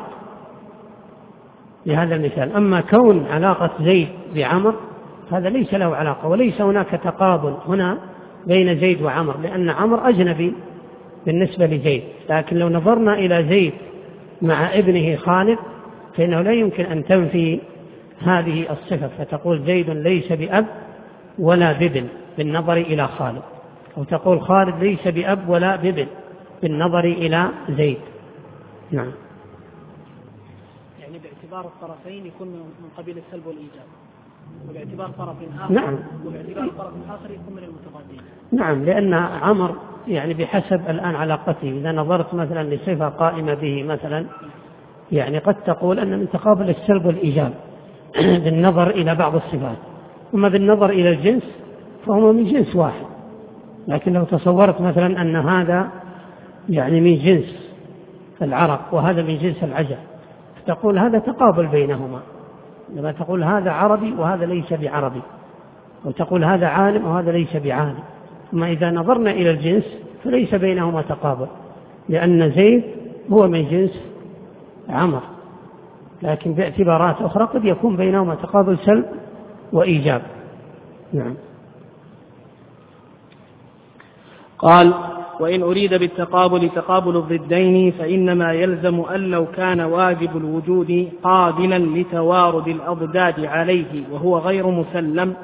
لهذا المثال. أما كون علاقة زيد بعمر هذا ليس له علاقة، وليس هناك تقابل هنا بين زيد وعمر، لأن عمر أجنبي بالنسبة لزيد. لكن لو نظرنا إلى زيد مع ابنه خالد، فإنه لا يمكن أن تنفي هذه الصفة، فتقول زيد ليس بأب ولا بابن بالنظر إلى خالد، أو تقول خالد ليس بأب ولا بابن بالنظر إلى زيد. نعم. يعني باعتبار الطرفين يكون من قبيل السلب والإيجاب، وباعتبار طرف آخر نعم. وباعتبار طرف آخر يكون من المتضادين. نعم، لأن عمر يعني بحسب الآن علاقته، إذا نظرت مثلا لصفة قائمة به مثلا، يعني قد تقول أن من تقابل السلب والإيجاب بالنظر إلى بعض الصفات، أما بالنظر إلى الجنس فهو من جنس واحد. لكن لو تصورت مثلا أن هذا يعني من جنس العرب وهذا من جنس العجم، فتقول هذا تقابل بينهما، لما تقول هذا عربي وهذا ليس بعربي، وتقول هذا عالم وهذا ليس بعالم. أما إذا نظرنا إلى الجنس فليس بينهما تقابل، لأن زيد هو من جنس عمر، لكن باعتبارات أخرى قد يكون بينهما تقابل سلب وإيجاب. نعم. قال: وإن أريد بالتقابل تقابل الضدين فإنما يلزم أن لو كان واجب الوجود قابلا لتوارد الأضداد عليه وهو غير مسلم،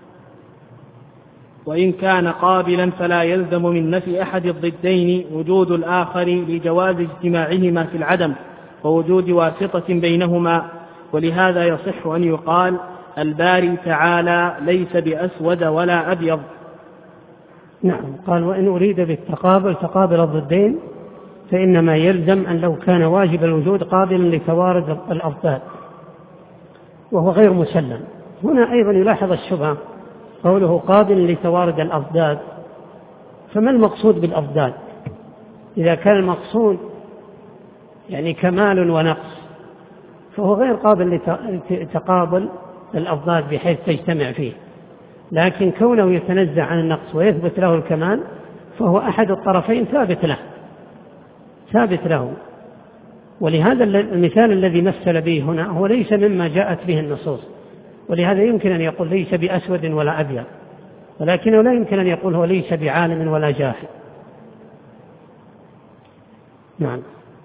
وإن كان قابلا فلا يلزم من نفي أحد الضدين وجود الآخر لجواز اجتماعهما في العدم ووجود واسطة بينهما. ولهذا يصح أن يقال الباري تعالى ليس بأسود ولا أبيض. نعم. قال: وإن أريد بالتقابل تقابل الضدين فإنما يلزم أن لو كان واجب الوجود قابلا لتوارد الأضداد وهو غير مسلم. هنا أيضا يلاحظ الشبهة، قوله قابل لتوارد الأضداد، فما المقصود بالأضداد؟ إذا كان المقصود يعني كمال ونقص فهو غير قابل لتقابل الأضداد بحيث تجتمع فيه، لكن كونه يتنزع عن النقص ويثبت له الكمال فهو أحد الطرفين ثابت له ثابت له ولهذا المثال الذي مثل به هنا هو ليس مما جاءت به النصوص، ولهذا يمكن أن يقول ليس بأسود ولا أبيض، ولكنه لا يمكن أن يقول هو ليس بعالم ولا جاهل. نعم.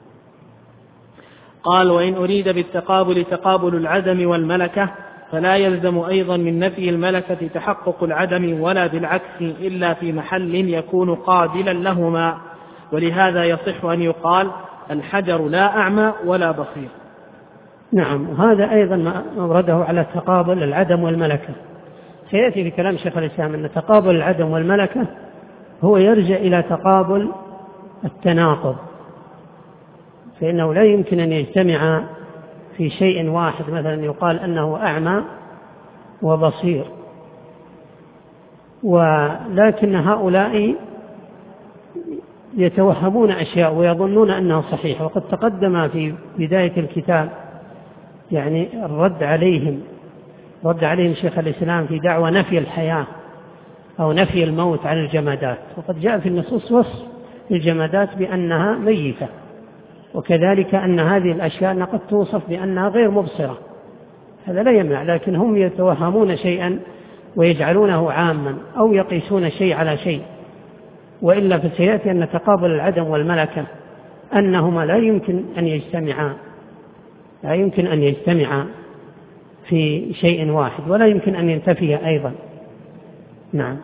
قال: وإن أريد بالتقابل تقابل العدم والملكة فلا يلزم أيضا من نفي الملكة تحقق العدم ولا بالعكس إلا في محل يكون قابلا لهما، ولهذا يصح أن يقال الحجر لا أعمى ولا بصير. نعم. هذا أيضا ما أورده على تقابل العدم والملكة. سيأتي في كلام شيخ الإسلام أن تقابل العدم والملكة هو يرجع إلى تقابل التناقض، فإنه لا يمكن أن يجتمع في شيء واحد، مثلا يقال أنه أعمى وبصير، ولكن هؤلاء يتوهمون أشياء ويظنون أنها صحيحة. وقد تقدم في بداية الكتاب يعني الرد عليهم رد عليهم شيخ الإسلام في دعوى نفي الحياة أو نفي الموت عن الجمادات، وقد جاء في النصوص وصف الجمادات بأنها ميتة، وكذلك أن هذه الأشياء قد توصف بأنها غير مبصرة، هذا لا يمنع، لكن هم يتوهمون شيئا ويجعلونه عاما أو يقيسون شيء على شيء. وإلا فسيأتي أن تقابل العدم والملكة أنهما لا يمكن أن يجتمعا لا يمكن أن يجتمعا في شيء واحد، ولا يمكن أن ينتفي أيضا. نعم.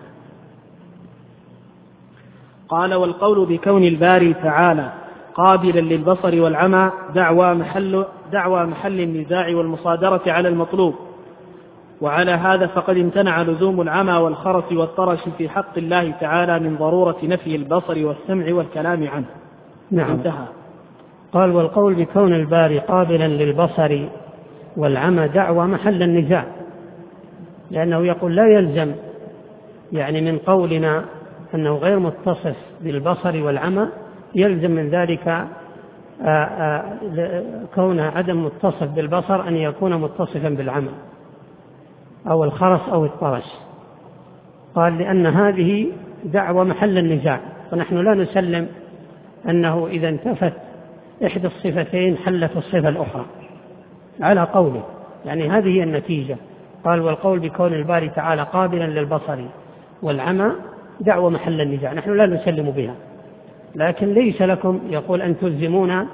قال: والقول بكون الباري تعالى قابلا للبصر والعمى دعوى محل, دعوى محل النزاع والمصادرة على المطلوب، وعلى هذا فقد امتنع لزوم العمى والخرس والطرش في حق الله تعالى من ضرورة نفي البصر والسمع والكلام عنه. نعم. انتهى. قال: والقول بكون الباري قابلا للبصر والعمى دعوى محل النزاع، لأنه يقول لا يلزم يعني من قولنا أنه غير متصف بالبصر والعمى يلزم من ذلك آآ آآ كون عدم متصف بالبصر أن يكون متصفا بالعمى أو الخرس أو الطرش. قال: لأن هذه دعوى محل النزاع، ونحن لا نسلم أنه إذا انتفت إحدى الصفتين حلت الصفة الأخرى على قوله، يعني هذه هي النتيجة. قال: والقول بكون الباري تعالى قابلا للبصر والعمى دعوى محل النزاع، نحن لا نسلم بها، لكن ليس لكم يقول أن تلزمون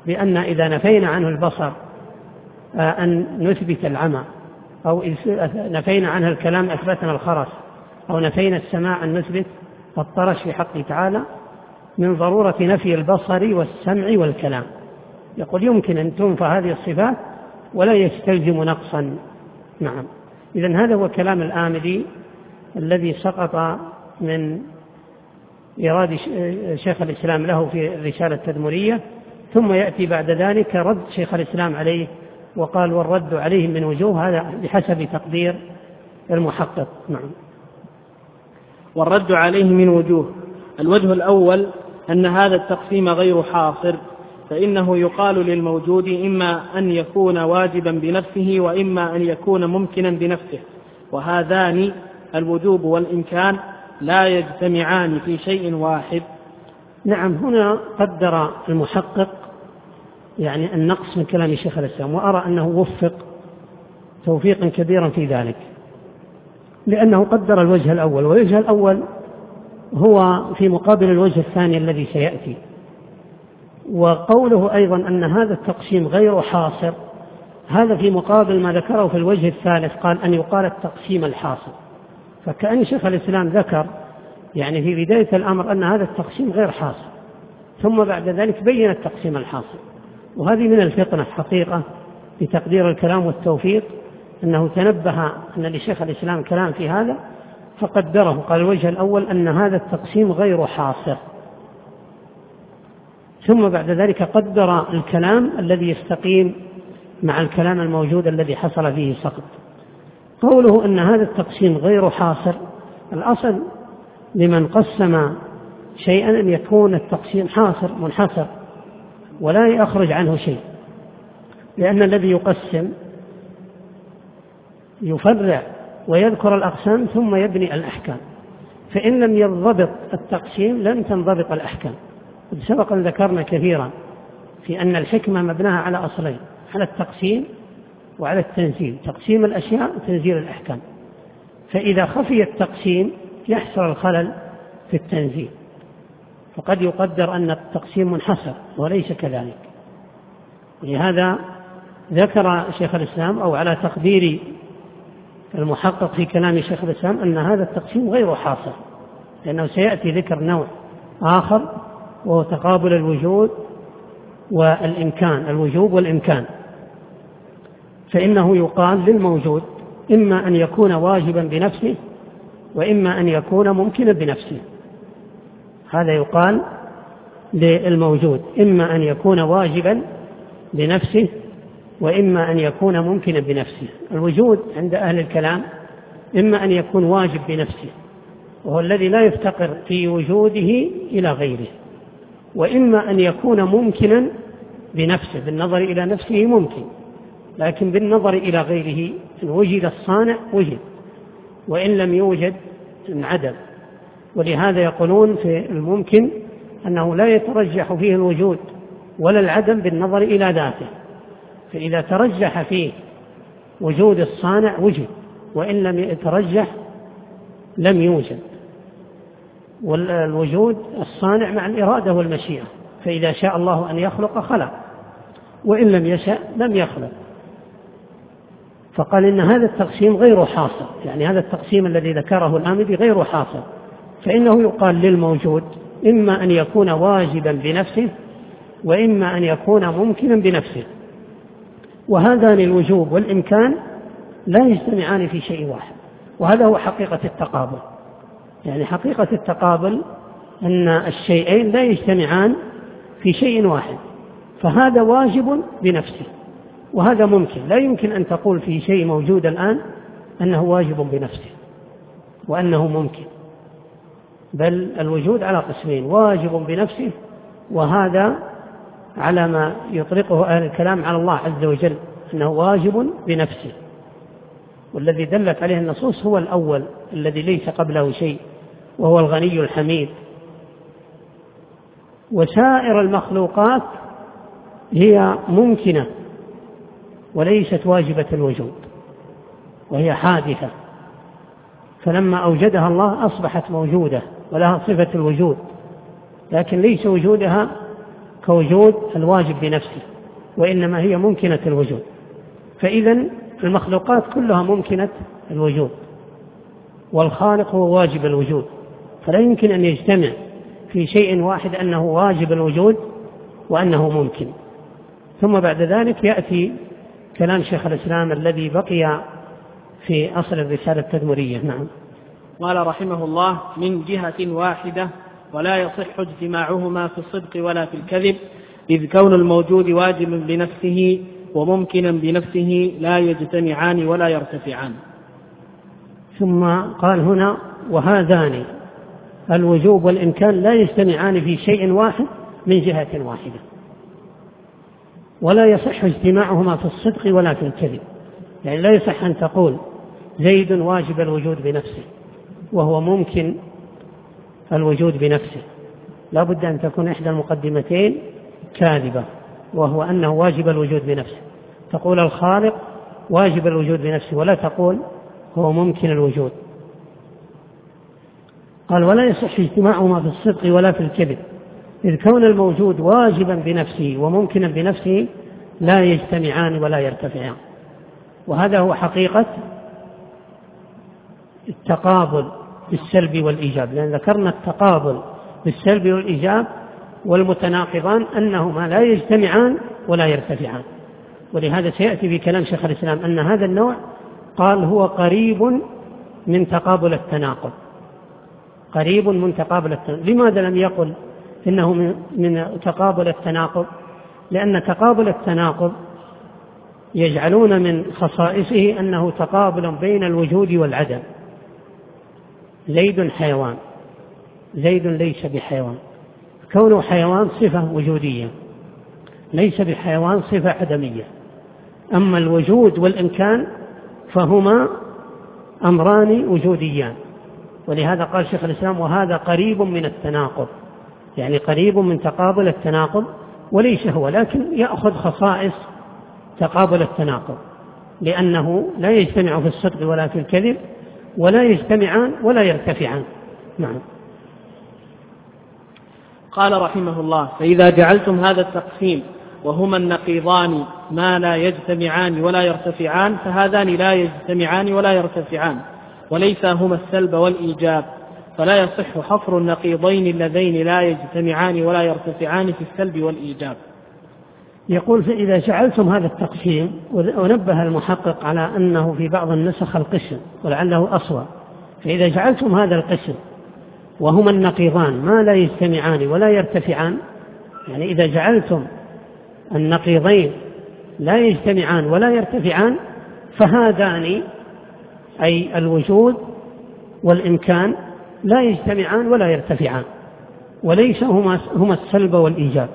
بأن إذا نفينا عنه البصر أن نثبت العمى، أو نفينا عنه الكلام أثبتنا الخرس، أو نفينا السماع أن نثبت الطرش في حقه تعالى، من ضرورة نفي البصر والسمع والكلام. يقول يمكن أن تنفى هذه الصفات ولا يستلزم نقصا. نعم. إذن هذا هو كلام الآمدي الذي سقط من إرادة شيخ الإسلام له في الرسالة التدمرية، ثم يأتي بعد ذلك رد شيخ الإسلام عليه وقال والرد عليهم من وجوه، هذا بحسب تقدير المحقق. نعم. والرد عليه من وجوه: الوجه الأول أن هذا التقسيم غير حاصر، فإنه يقال للموجود إما أن يكون واجبا بنفسه وإما أن يكون ممكنا بنفسه، وهذان الوجوب والإمكان لا يجتمعان في شيء واحد. نعم. هنا قدر المحقق يعني النقص من كلام شيخ الإسلام، وأرى أنه وفق توفيقا كبيرا في ذلك، لأنه قدر الوجه الأول، والوجه الأول هو في مقابل الوجه الثاني الذي سيأتي. وقوله أيضا أن هذا التقسيم غير حاصر، هذا في مقابل ما ذكره في الوجه الثالث، قال أن يقال التقسيم الحاصر. فكأن شيخ الإسلام ذكر يعني في بداية الأمر أن هذا التقسيم غير حاصر، ثم بعد ذلك بين التقسيم الحاصر. وهذه من الفطنة حقيقة بتقدير الكلام والتوفيق، أنه تنبه أن لشيخ الإسلام كلام في هذا فقدره. قال الوجه الأول أن هذا التقسيم غير حاصر، ثم بعد ذلك قدر الكلام الذي يستقيم مع الكلام الموجود الذي حصل فيه سقط. قوله أن هذا التقسيم غير حاصر، الأصل لمن قسم شيئا أن يكون التقسيم حاصر منحصر ولا يخرج عنه شيء، لأن الذي يقسم يفرع ويذكر الأقسام ثم يبني الأحكام، فإن لم ينضبط التقسيم لن تنضبط الأحكام. سبق أن ذكرنا كثيرا في أن الحكمة مبناها على أصلين: على التقسيم وعلى التنزيل، تقسيم الأشياء وتنزيل الأحكام. فإذا خفي التقسيم يحصل الخلل في التنزيل، فقد يقدر أن التقسيم منحصر وليس كذلك. لهذا ذكر شيخ الإسلام أو على تقدير المحقق في كلام شيخ الإسلام أن هذا التقسيم غير حاصر، لأنه سيأتي ذكر نوع آخر وهو تقابل الوجود والإمكان، الوجوب والإمكان. فإنه يقال للموجود إما أن يكون واجبا بنفسه وإما أن يكون ممكنا بنفسه. هذا يقال للموجود إما أن يكون واجبا بنفسه وإما أن يكون ممكنا بنفسه. الوجود عند أهل الكلام إما أن يكون واجب بنفسه وهو الذي لا يفتقر في وجوده إلى غيره، وإما أن يكون ممكنا بنفسه، بالنظر إلى نفسه ممكن، لكن بالنظر إلى غيره إن وجد الصانع وجد، وإن لم يوجد انعدم. ولهذا يقولون في الممكن أنه لا يترجح فيه الوجود ولا العدم بالنظر إلى ذاته، فإذا ترجح فيه وجود الصانع وجد، وإن لم يترجح لم يوجد. والوجود الصانع مع الإرادة والمشيئة، فإذا شاء الله أن يخلق خلق، وإن لم يشاء لم يخلق. فقال إن هذا التقسيم غير حاصل، يعني هذا التقسيم الذي ذكره الآمدي غير حاصل، فإنه يقال للموجود إما أن يكون واجبا بنفسه وإما أن يكون ممكنا بنفسه، وهذان الوجوب والإمكان لا يجتمعان في شيء واحد. وهذا هو حقيقة التقابل، يعني حقيقة التقابل أن الشيئين لا يجتمعان في شيء واحد، فهذا واجب بنفسه وهذا ممكن. لا يمكن أن تقول في شيء موجود الآن أنه واجب بنفسه وأنه ممكن، بل الوجود على قسمين: واجب بنفسه، وهذا على ما يطلقه أهل الكلام على الله عز وجل أنه واجب بنفسه، والذي دلت عليه النصوص هو الأول الذي ليس قبله شيء وهو الغني الحميد. وسائر المخلوقات هي ممكنة وليست واجبة الوجود، وهي حادثة، فلما أوجدها الله أصبحت موجودة ولها صفة الوجود، لكن ليس وجودها كوجود الواجب بنفسه، وإنما هي ممكنة الوجود. فإذا المخلوقات كلها ممكنة الوجود، والخالق هو واجب الوجود، فلا يمكن أن يجتمع في شيء واحد أنه واجب الوجود وأنه ممكن. ثم بعد ذلك يأتي كلام شيخ الإسلام الذي بقي في أصل الرسالة التدمرية. نعم. قال رحمه الله: من جهة واحدة ولا يصح اجتماعهما في الصدق ولا في الكذب، إذ كون الموجود واجب بنفسه وممكنا بنفسه لا يجتمعان ولا يرتفعان. ثم قال هنا: وهذان الوجوب والإمكان لا يجتمعان في شيء واحد من جهة واحدة، ولا يصح اجتماعهما في الصدق ولا في الكذب. يعني لا يصح أن تقول زيد واجب الوجود بنفسه وهو ممكن الوجود بنفسه، لا بد أن تكون إحدى المقدمتين كاذبة، وهو أنه واجب الوجود بنفسه. تقول الخالق واجب الوجود بنفسه، ولا تقول هو ممكن الوجود. قال: ولا يصح اجتماعهما في الصدق ولا في الكذب، إذ كون الموجود واجبا بنفسه وممكنا بنفسه لا يجتمعان ولا يرتفعان. وهذا هو حقيقة التقابل بالسلب والإيجاب، لأن ذكرنا التقابل بالسلب والإيجاب والمتناقضان أنهما لا يجتمعان ولا يرتفعان. ولهذا سيأتي في كلام شيخ الإسلام أن هذا النوع قال هو قريب من تقابل التناقض، قريب من تقابل التناقض. لماذا لم يقل إنه من تقابل التناقض؟ لأن تقابل التناقض يجعلون من خصائصه أنه تقابل بين الوجود والعدم. زيد حيوان، زيد ليس بحيوان، كونه حيوان صفة وجودية، ليس بحيوان صفة عدمية. أما الوجود والإمكان فهما أمران وجوديان. ولهذا قال شيخ الإسلام: وهذا قريب من التناقض، يعني قريب من تقابل التناقض، وليس هو، لكن يأخذ خصائص تقابل التناقض، لأنه لا يجتمع في الصدق ولا في الكذب، ولا يجتمعان ولا يرتفعان. نعم. قال رحمه الله: فإذا جعلتم هذا التقسيم وهما النقيضان ما لا يجتمعان ولا يرتفعان، فهذان لا يجتمعان ولا يرتفعان، وليس هما السلب والإيجاب، فلا يصح حصر النقيضين اللذين لا يجتمعان ولا يرتفعان في السلب والإيجاب. يقول: فإذا جعلتم هذا التقسيم، ونبه المحقق على أنه في بعض النسخ القسم ولعله أصوب، فإذا جعلتم هذا القسم وهما النقيضان ما لا يجتمعان ولا يرتفعان، يعني إذا جعلتم النقيضين لا يجتمعان ولا يرتفعان، فهذان أي الوجود والإمكان لا يجتمعان ولا يرتفعان، وليس هما, هما السلب والإيجاب،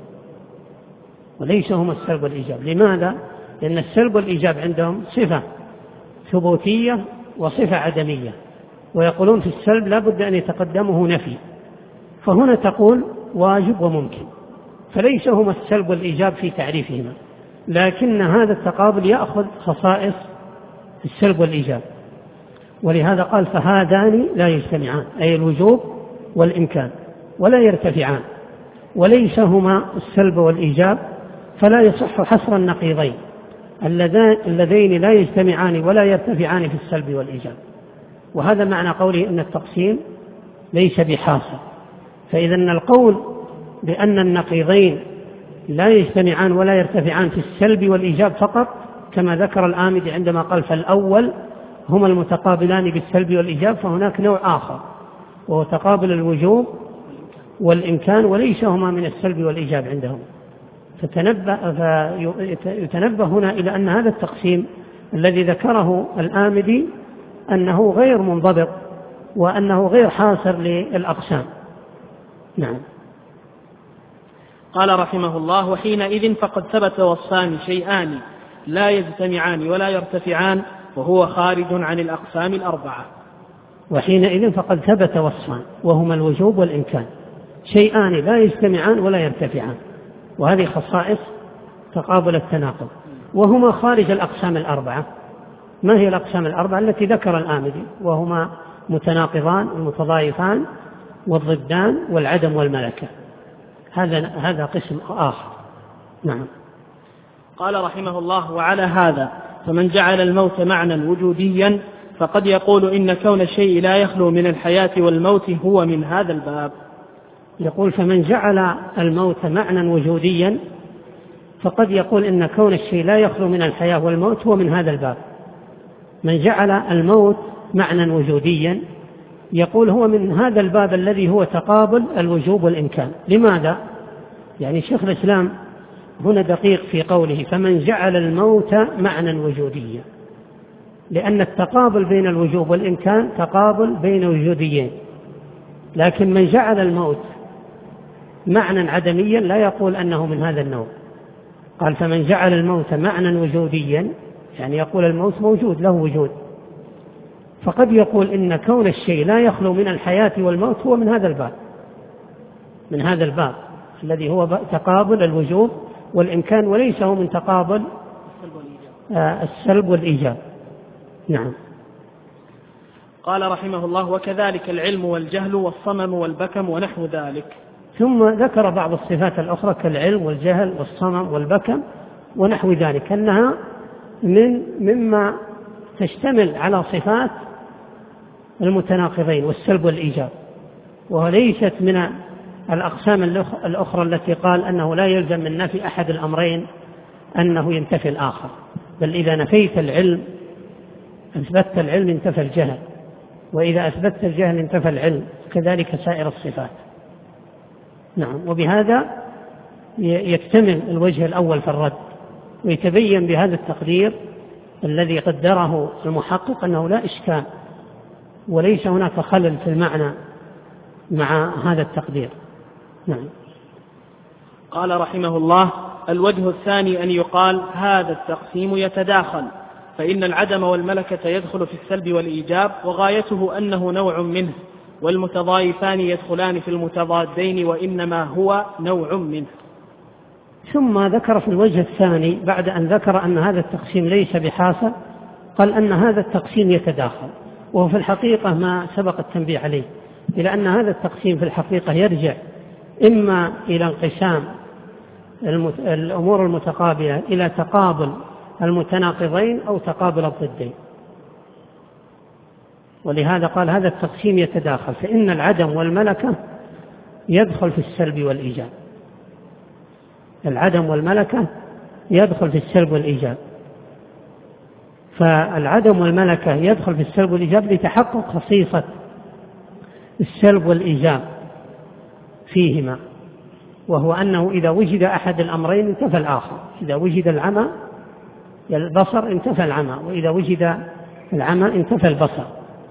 وليس هما السلب والإيجاب. لماذا؟ لأن السلب والإيجاب عندهم صفة ثبوتية وصفة عدمية، ويقولون في السلب لا بد أن يتقدمه نفي، فهنا تقول واجب وممكن، فليس هما السلب والإيجاب في تعريفهما، لكن هذا التقابل يأخذ خصائص السلب والإيجاب. ولهذا قال: فهذان لا يجتمعان، أي الوجوب والإمكان، ولا يرتفعان، وليس هما السلب والإيجاب، فلا يصح حصر النقيضين اللذين لا يجتمعان ولا يرتفعان في السلب والإيجاب. وهذا معنى قوله أن التقسيم ليس بحاصر. فإذا القول بأن النقيضين لا يجتمعان ولا يرتفعان في السلب والإيجاب فقط، كما ذكر الآمدي عندما قال: فالأول هما المتقابلان بالسلب والإيجاب، فهناك نوع آخر وهو تقابل الوجوب والإمكان، وليس هما من السلب والإيجاب عندهم. فتنبه فيتنبه هنا إلى أن هذا التقسيم الذي ذكره الآمدي أنه غير منضبط، وأنه غير حاصر للأقسام. نعم. قال رحمه الله: وحينئذ فقد ثبت وصفان شيئان لا يجتمعان ولا يرتفعان، وهو خارج عن الأقسام الأربعة. وحينئذ فقد ثبت وصفان وهما الوجوب والإمكان، شيئان لا يجتمعان ولا يرتفعان، وهذه خصائص تقابل التناقض، وهما خارج الأقسام الأربعة. ما هي الأقسام الأربعة التي ذكر الآمدي؟ وهما متناقضان المتضايفان والضدان والعدم والملكة. هذا هذا قسم آخر. نعم. قال رحمه الله: وعلى هذا فمن جعل الموت معنى وجوديا فقد يقول إن كون الشيء لا يخلو من الحياة والموت هو من هذا الباب. يقول: فمن جعل الموت معنى وجوديا فقد يقول إن كون الشيء لا يخلو من الحياة والموت هو من هذا الباب. من جعل الموت معنى وجوديا يقول هو من هذا الباب الذي هو تقابل الوجوب والإمكان. لماذا؟ يعني شيخ الإسلام هنا دقيق في قوله فمن جعل الموت معنى وجوديا، لأن التقابل بين الوجوب والإمكان تقابل بين وجوديين، لكن من جعل الموت معنى عدميا لا يقول أنه من هذا النوع. قال: فمن جعل الموت معنى وجوديا، يعني يقول الموت موجود له وجود، فقد يقول إن كون الشيء لا يخلو من الحياة والموت هو من هذا الباب، من هذا الباب الذي هو تقابل الوجوب والإمكان، وليس هو من تقابل السلب والإيجاب. نعم. قال رحمه الله: وكذلك العلم والجهل والصمم والبكم ونحو ذلك. ثم ذكر بعض الصفات الأخرى كالعلم والجهل والصمم والبكم ونحو ذلك، أنها من مما تشتمل على صفات المتناقضين والسلب والإيجاب، وليست من الأقسام الأخرى التي قال أنه لا يلزم من نفي أحد الأمرين أنه ينتفي الآخر، بل إذا نفيت العلم أثبتت العلم انتفى الجهل، وإذا أثبتت الجهل انتفى العلم، كذلك سائر الصفات. نعم. وبهذا يكتمل الوجه الأول في الرد، ويتبين بهذا التقدير الذي قدره المحقق أنه لا إشكال وليس هناك خلل في المعنى مع هذا التقدير. نعم. قال رحمه الله: الوجه الثاني أن يقال هذا التقسيم يتداخل، فإن العدم والملكة يدخل في السلب والإيجاب، وغايته أنه نوع منه، والمتضايفان يدخلان في المتضادين، وإنما هو نوع منه. ثم ذكر في الوجه الثاني بعد أن ذكر أن هذا التقسيم ليس بحاصل، قال أن هذا التقسيم يتداخل، وهو في الحقيقة ما سبق التنبيه عليه، إلى أن هذا التقسيم في الحقيقة يرجع إما إلى انقسام الأمور المتقابلة إلى تقابل المتناقضين أو تقابل الضدين، ولهذا قال هذا التقسيم يتداخل، فإن العدم والملكة يدخل في السلب والإيجاب. العدم والملكة يدخل في السلب والإيجاب، فالعدم والملكة يدخل في السلب والإيجاب لتحقق خصيصة السلب والإيجاب فيهما، وهو أنه إذا وجد أحد الأمرين انتفى الآخر. إذا وجد العمى البصر انتفى العمى، وإذا وجد العمى انتفى البصر.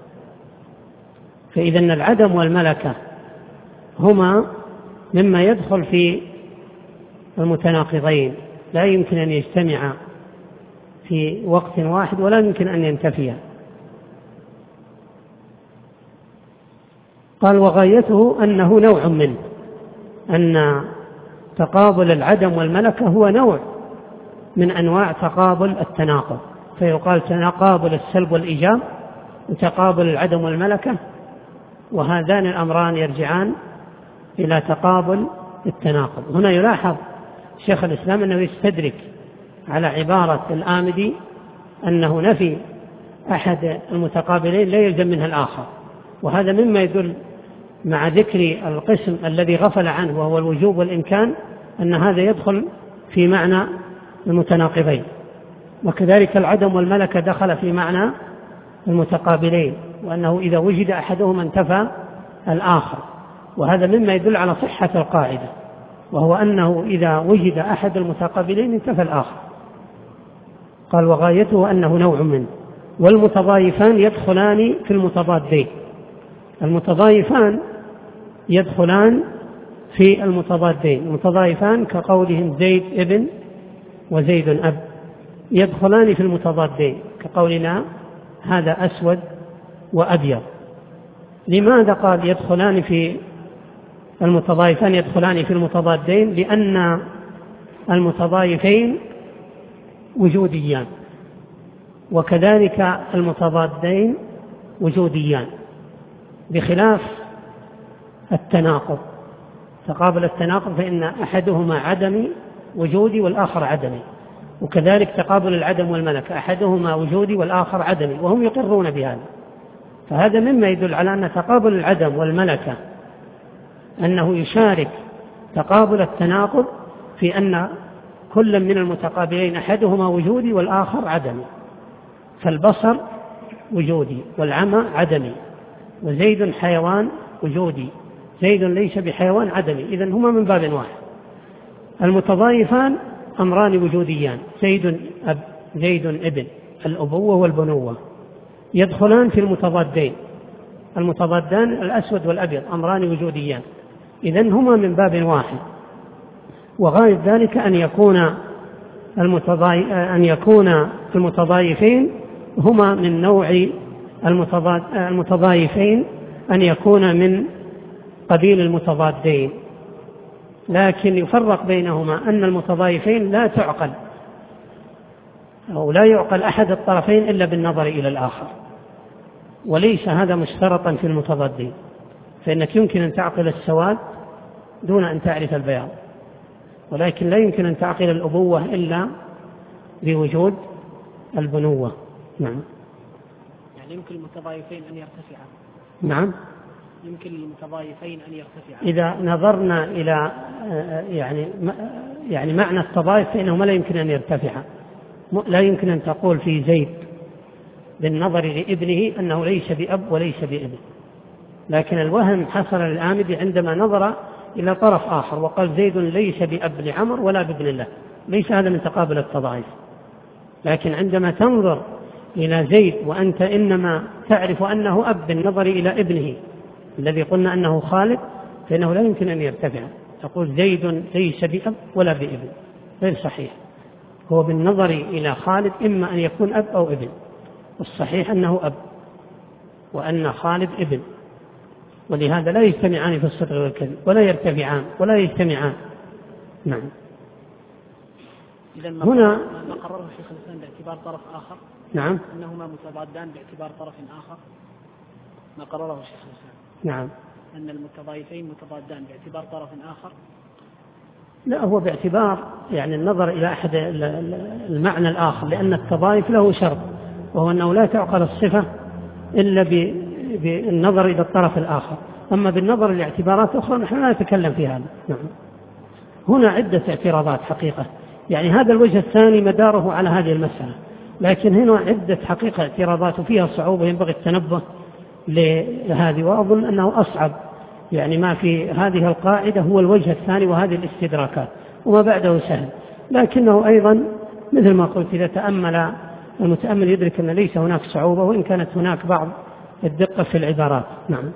فإذا العدم والملكة هما مما يدخل في المتناقضين، لا يمكن أن يجتمعا في وقت واحد ولا يمكن أن ينتفيا. قال: وغايته أنه نوع منه، أن تقابل العدم والملكة هو نوع من أنواع تقابل التناقض، فيقال تقابل السلب والإيجاب وتقابل العدم والملكة، وهذان الأمران يرجعان إلى تقابل التناقض. هنا يلاحظ شيخ الإسلام أنه يستدرك على عبارة الآمدي أنه نفي أحد المتقابلين لا يلزم منها الآخر، وهذا مما يدل مع ذكر القسم الذي غفل عنه وهو الوجوب والإمكان أن هذا يدخل في معنى المتناقضين، وكذلك العدم والملكة دخل في معنى المتقابلين، وأنه إذا وجد أحدهما انتفى الآخر، وهذا مما يدل على صحة القاعدة، وهو أنه إذا وجد أحد المتقابلين انتفى الآخر. قال: وغايته أنه نوع منه، والمتضايفان يدخلان في المتضادين. المتضايفان يدخلان في المتضادين، المتضايفان كقولهم زيد ابن وزيد أب، يدخلان في المتضادين كقولنا هذا أسود وأبيض. لماذا قال يدخلان في المتضايفان يدخلان في المتضادين؟ لأن المتضايفين وجوديان، وكذلك المتضادين وجوديان، بخلاف التناقض. تقابل التناقض فإن أحدهما عدمي وجودي والآخر عدمي، وكذلك تقابل العدم والملكة أحدهما وجودي والآخر عدمي، وهم يقرون بهذا. فهذا مما يدل على أن تقابل العدم والملكة أنه يشارك تقابل التناقض في أن كل من المتقابلين أحدهما وجودي والآخر عدمي. فالبصر وجودي والعمى عدمي، وزيد حيوان وجودي، زيد ليس بحيوان عدمي، إذن هما من باب واحد. المتضايفان أمران وجوديان، زيد أب زيد ابن، الأبوة والبنوة، يدخلان في المتضادين. المتضادان الأسود والأبيض أمران وجوديان، إذن هما من باب واحد. وغاية ذلك أن يكون المتضاي... أن يكون المتضايفين هما من نوع المتضاد... المتضايفين أن يكون من قبيل المتضادين، لكن يفرق بينهما أن المتضايفين لا تعقل أو لا يعقل أحد الطرفين إلا بالنظر إلى الآخر، وليس هذا مشترطا في المتضادين، فإنك يمكن أن تعقل السواد دون أن تعرف البياض، ولكن لا يمكن أن تعقل الأبوة إلا بوجود البنوة. نعم. يعني يمكن المتضايفين أن يرتفعا. نعم. يمكن المتضايفين أن يرتفعا. إذا نظرنا إلى يعني يعني معنى التضايف فإنه لا يمكن أن يرتفعا. لا يمكن أن تقول في زيد بالنظر لابنه أنه ليس بأب وليس بابن، لكن الوهم حصل للآمدي عندما نظر إلى طرف آخر وقال زيد ليس بأب لعمر ولا بابن له، ليس هذا من تقابل التضايف. لكن عندما تنظر إلى زيد وأنت إنما تعرف أنه أب بالنظر إلى ابنه الذي قلنا أنه خالد، فإنه لا يمكن أن يرتفع. تقول زيد ليس بأب ولا بابن، غير صحيح. هو بالنظر إلى خالد إما أن يكون أب أو ابن، والصحيح أنه أب وأن خالد ابن، ولهذا لا يجتمعان في الصدق والكذب ولا يرتفعان ولا يجتمعان. نعم. إذن هنا ما قرره شيخ الإسلام باعتبار طرف آخر. نعم. أنهما متضادان باعتبار طرف آخر، ما قرره شيخ الإسلام. نعم. أن المتضايفين متضادان باعتبار طرف آخر. لا، هو باعتبار يعني النظر إلى أحد المعنى الآخر، لأن التضايف له شرط، وهو أنه لا تعقل الصفة إلا بالنظر إلى الطرف الآخر. أما بالنظر لاعتبارات أخرى نحن لا نتكلم في هذا. نعم. هنا عدة اعتراضات حقيقة، يعني هذا الوجه الثاني مداره على هذه المسألة، لكن هنا عدة حقيقة اعتراضات وفيها صعوبة ينبغي التنبه لهذه، وأظن أنه أصعب يعني ما في هذه القاعدة هو الوجه الثاني وهذه الاستدراكات، وما بعده سهل. لكنه أيضا مثل ما قلت إذا تأمل المتأمل يدرك أن ليس هناك صعوبة، وإن كانت هناك بعض الدقة في العبارات. نعم.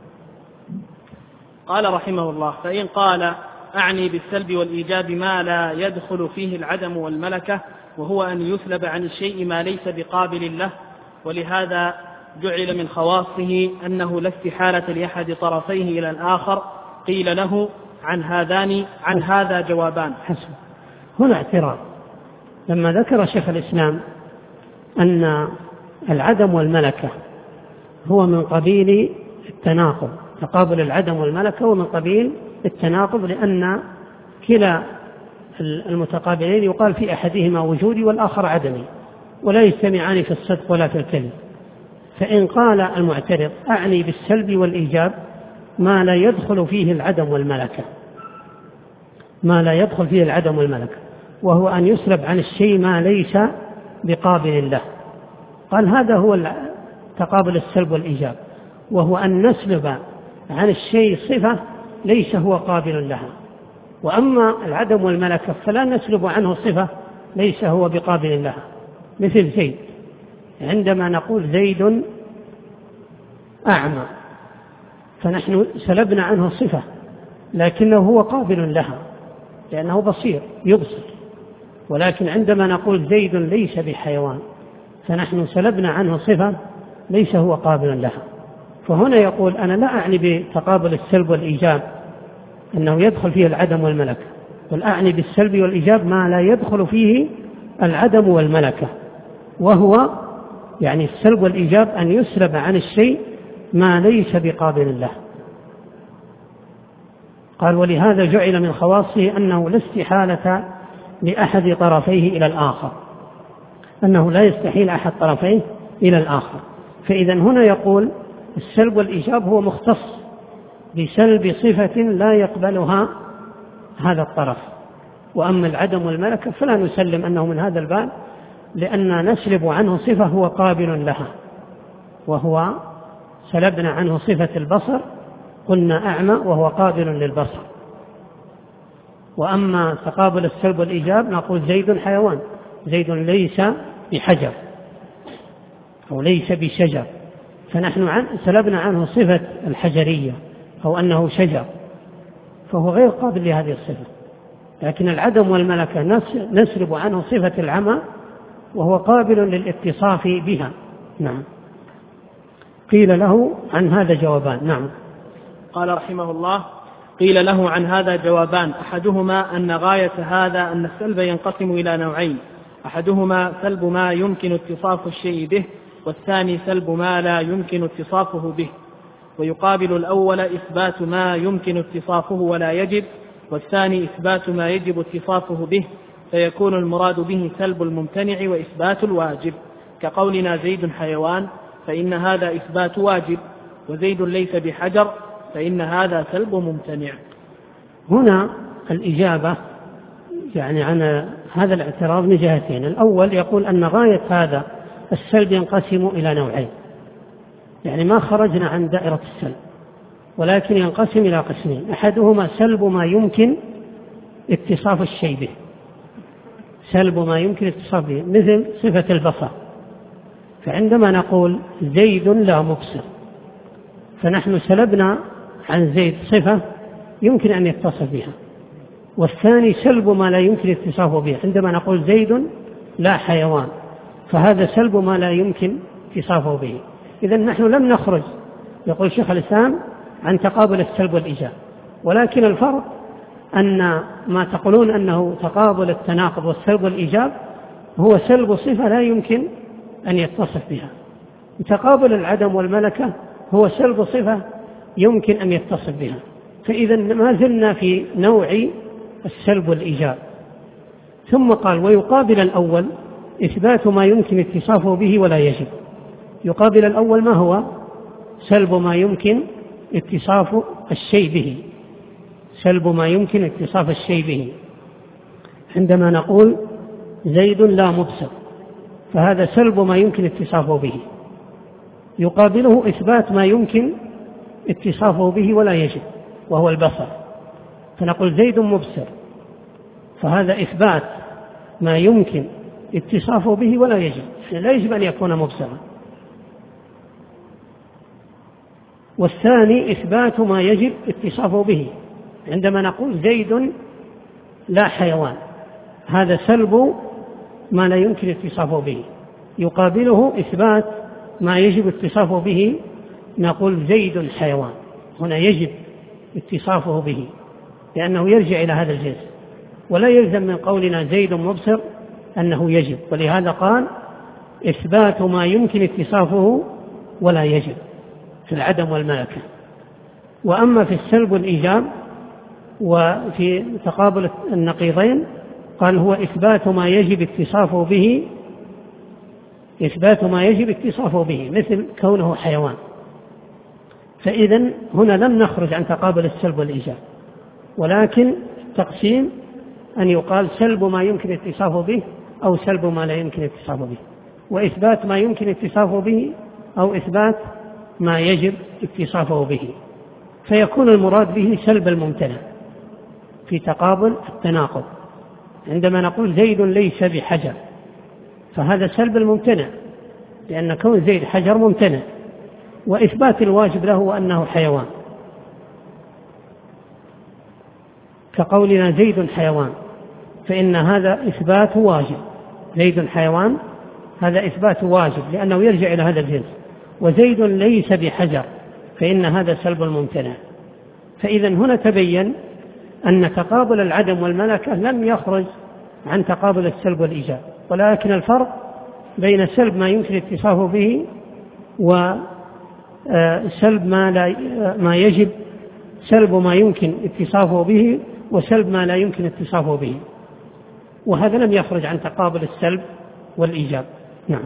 قال رحمه الله: فإن قال أعني بالسلب والإيجاب ما لا يدخل فيه العدم والملكة، وهو أن يسلب عن الشيء ما ليس بقابل له، ولهذا جعل من خواصه أنه لا استحالة لأحد طرفيه إلى الآخر، قيل له عن هذان عن هذا جوابان. حسن. هنا اعتراض لما ذكر شيخ الإسلام أن العدم والملكة هو من قبيل التناقض، تقابل العدم والملكة هو من قبيل التناقض، لأن كلا المتقابلين يقال في أحدهما وجودي والآخر عدمي، ولا يجتمعان في الصدق ولا في الكذب. فإن قال المعترض أعني بالسلب والإيجاب ما لا يدخل فيه العدم والملكة، ما لا يدخل فيه العدم والملكة، وهو أن يسلب عن الشيء ما ليس بقابل له، قال هذا هو تقابل السلب والإيجاب، وهو أن نسلب عن الشيء صفة ليس هو قابل لها. وأما العدم والملكة فلا نسلب عنه صفة ليس هو بقابل لها، مثل زيد، عندما نقول زيد أعمى فنحن سلبنا عنه صفة لكنه هو قابل لها لأنه بصير يبصر، ولكن عندما نقول زيد ليس بحيوان فنحن سلبنا عنه صفة ليس هو قابل لها. فهنا يقول أنا لا أعني بتقابل السلب والإيجاب أنه يدخل فيه العدم والملكة، بل أعني بالسلب والإيجاب ما لا يدخل فيه العدم والملكة، وهو يعني السلب والإيجاب أن يسلب عن الشيء ما ليس بقابل له. قال ولهذا جعل من خواصه أنه لا استحالة لأحد طرفيه إلى الآخر، أنه لا يستحيل أحد طرفيه إلى الآخر. فإذا هنا يقول السلب والإيجاب هو مختص بسلب صفة لا يقبلها هذا الطرف، وأما العدم والملكة فلا نسلم أنه من هذا الباب، لأن نسلب عنه صفة هو قابل لها، وهو سلبنا عنه صفة البصر قلنا أعمى وهو قابل للبصر. وأما تقابل السلب والإيجاب نقول زيد حيوان، زيد ليس بحجر أو ليس بشجر، فنحن عن سلبنا عنه صفة الحجرية أو أنه شجر، فهو غير قابل لهذه الصفة. لكن العدم والملكة نسلب عنه صفة العمى وهو قابل للاتصاف بها. نعم. قيل له عن هذا جوابان. نعم. قال رحمه الله: قيل له عن هذا جوابان، أحدهما أن غاية هذا أن السلب ينقسم إلى نوعين، أحدهما سلب ما يمكن اتصاف الشيء به، والثاني سلب ما لا يمكن اتصافه به، ويقابل الأول إثبات ما يمكن اتصافه ولا يجب، والثاني إثبات ما يجب اتصافه به، فيكون المراد به سلب الممتنع وإثبات الواجب، كقولنا زيد حيوان فإن هذا إثبات واجب، وزيد ليس بحجر فإن هذا سلب ممتنع. هنا الإجابة يعني عن هذا الاعتراض من جهتين. الأول يقول أن غاية هذا السلب ينقسم إلى نوعين، يعني ما خرجنا عن دائرة السلب، ولكن ينقسم إلى قسمين. أحدهما سلب ما يمكن اتصاف الشيء به، سلب ما يمكن اتصاف به، مثل صفة البصر، فعندما نقول زيد لا مبصر فنحن سلبنا عن زيد صفة يمكن أن يتصف بها. والثاني سلب ما لا يمكن اتصافه به، عندما نقول زيد لا حيوان فهذا سلب ما لا يمكن اتصافه به. إذن نحن لم نخرج، يقول شيخ الإسلام، عن تقابل السلب والإيجاب، ولكن الفرق أن ما تقولون أنه تقابل التناقض والسلب والإيجاب هو سلب صفة لا يمكن أن يتصف بها، تقابل العدم والملكة هو سلب صفة يمكن أن يتصف بها. فإذا ما زلنا في نوع السلب والإيجاب. ثم قال ويقابل الأول إثبات ما يمكن اتصافه به ولا يجب. يقابل الأول ما هو؟ سلب ما يمكن اتصاف الشيء به، سلب ما يمكن اتصاف الشيء به. عندما نقول زيد لا مبصر فهذا سلب ما يمكن اتصافه به، يقابله إثبات ما يمكن اتصافه به ولا يجب وهو البصر، فنقول زيد مبصر فهذا إثبات ما يمكن اتصافه به ولا يجب، لا يجب أن يكون مبصرا. والثاني إثبات ما يجب اتصافه به، عندما نقول زيد لا حيوان هذا سلب ما لا يمكن اتصافه به، يقابله إثبات ما يجب اتصافه به، نقول زيد حيوان، هنا يجب اتصافه به لأنه يرجع إلى هذا الجنس، ولا يلزم من قولنا زيد مبصر أنه يجب، ولهذا قال إثبات ما يمكن اتصافه ولا يجب في العدم والملكة. وأما في السلب والإيجاب وفي تقابل النقيضين قال هو إثبات ما يجب اتصافه به، إثبات ما يجب اتصافه به مثل كونه حيوان. فإذا هنا لم نخرج عن تقابل السلب والإيجاب، ولكن تقسيم أن يقال سلب ما يمكن اتصافه به أو سلب ما لا يمكن اتصافه به، وإثبات ما يمكن اتصافه به أو إثبات ما يجب اتصافه به، فيكون المراد به سلب الممتنع في تقابل التناقض. عندما نقول زيد ليس بحجر فهذا سلب الممتنع لأن كون زيد حجر ممتنع، وإثبات الواجب له أنه حيوان، كقولنا زيد حيوان فإن هذا إثبات واجب، زيد حيوان هذا إثبات واجب لأنه يرجع إلى هذا الجنس، وزيد ليس بحجر فإن هذا سلب الممتنع. فإذا هنا تبين أن تقابل العدم والملكة لم يخرج عن تقابل السلب والإيجاب، ولكن الفرق بين سلب ما يمكن اتصافه به وسلب ما, لا ما يجب سلب ما يمكن اتصافه به وسلب ما لا يمكن اتصافه به، وهذا لم يخرج عن تقابل السلب والإيجاب. نعم.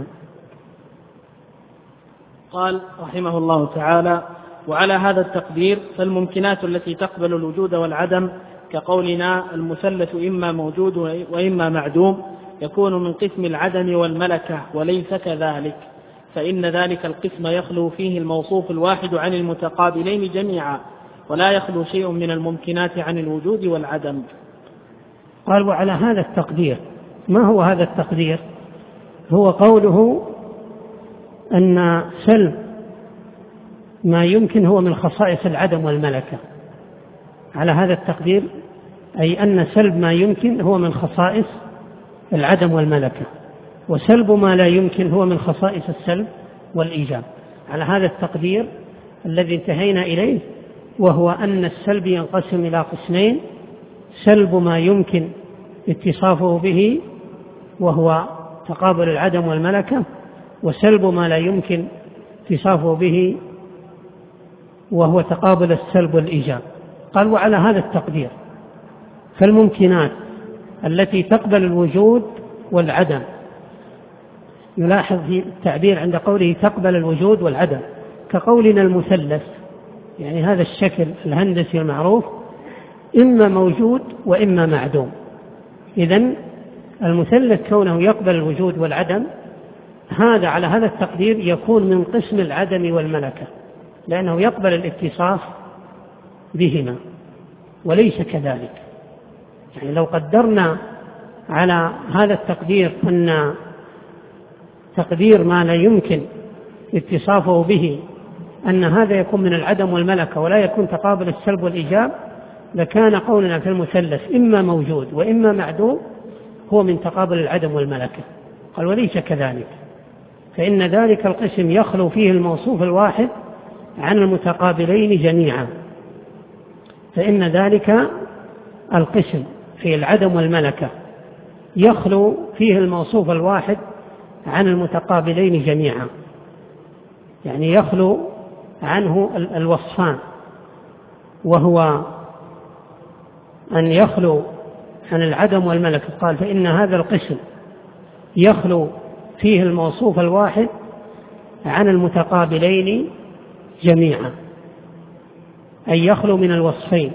قال رحمه الله تعالى: وعلى هذا التقدير فالممكنات التي تقبل الوجود والعدم كقولنا المثلث إما موجود وإما معدوم يكون من قسم العدم والملكة، وليس كذلك، فإن ذلك القسم يخلو فيه الموصوف الواحد عن المتقابلين جميعا، ولا يخلو شيء من الممكنات عن الوجود والعدم. قال: وعلى هذا التقدير. ما هو هذا التقدير؟ هو قوله أن سلب ما يمكن هو من خصائص العدم والملكة. على هذا التقدير أي أن سلب ما يمكن هو من خصائص العدم والملكة، وسلب ما لا يمكن هو من خصائص السلب والإيجاب. على هذا التقدير الذي انتهينا إليه، وهو أن السلب ينقسم إلى قسمين: سلب ما يمكن اتصافه به وهو تقابل العدم والملكة، وسلب ما لا يمكن اتصافه به وهو تقابل السلب والإيجاب. قال: وعلى هذا التقدير فالممكنات التي تقبل الوجود والعدم، يلاحظ في التعبير عند قوله تقبل الوجود والعدم كقولنا المثلث، يعني هذا الشكل الهندسي المعروف إما موجود وإما معدوم. إذن المثلث كونه يقبل الوجود والعدم، هذا على هذا التقدير يكون من قسم العدم والملكة، لأنه يقبل الاتصاف بهما، وليس كذلك. يعني لو قدرنا على هذا التقدير أن تقدير ما لا يمكن اتصافه به أن هذا يكون من العدم والملكة ولا يكون تقابل السلب والإيجاب، لكان قولنا في المثلث إما موجود وإما معدوم هو من تقابل العدم والملكة. قال: وليس كذلك، فإن ذلك القسم يخلو فيه الموصوف الواحد عن المتقابلين جميعا، فإن ذلك القسم في العدم والملكة يخلو فيه الموصوف الواحد عن المتقابلين جميعا، يعني يخلو عنه الوصفان، وهو أن يخلو عن العدم والملكة. قال: فإن هذا القسم يخلو فيه الموصوف الواحد عن المتقابلين جميعا، أي يخلو من الوصفين،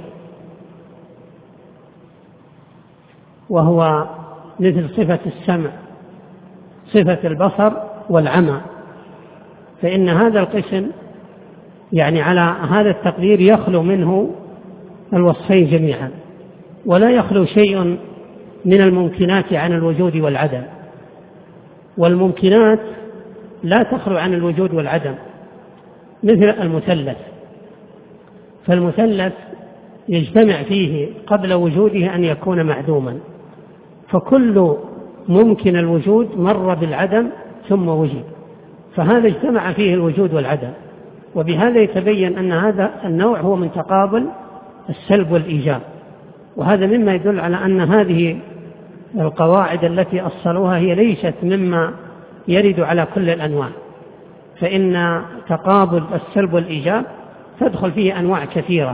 وهو مثل صفة السمع، صفة البصر والعمى. فإن هذا القسم يعني على هذا التقدير يخلو منه الوصفين جميعا، ولا يخلو شيء من الممكنات عن الوجود والعدم. والممكنات لا تخلو عن الوجود والعدم، مثل المثلث، فالمثلث يجتمع فيه قبل وجوده أن يكون معدوما، فكل ممكن الوجود مر بالعدم ثم وجد، فهذا اجتمع فيه الوجود والعدم. وبهذا يتبين أن هذا النوع هو من تقابل السلب والإيجاب، وهذا مما يدل على أن هذه القواعد التي أصلوها هي ليست مما يرد على كل الأنواع، فإن تقابل السلب والإيجاب تدخل فيه أنواع كثيرة،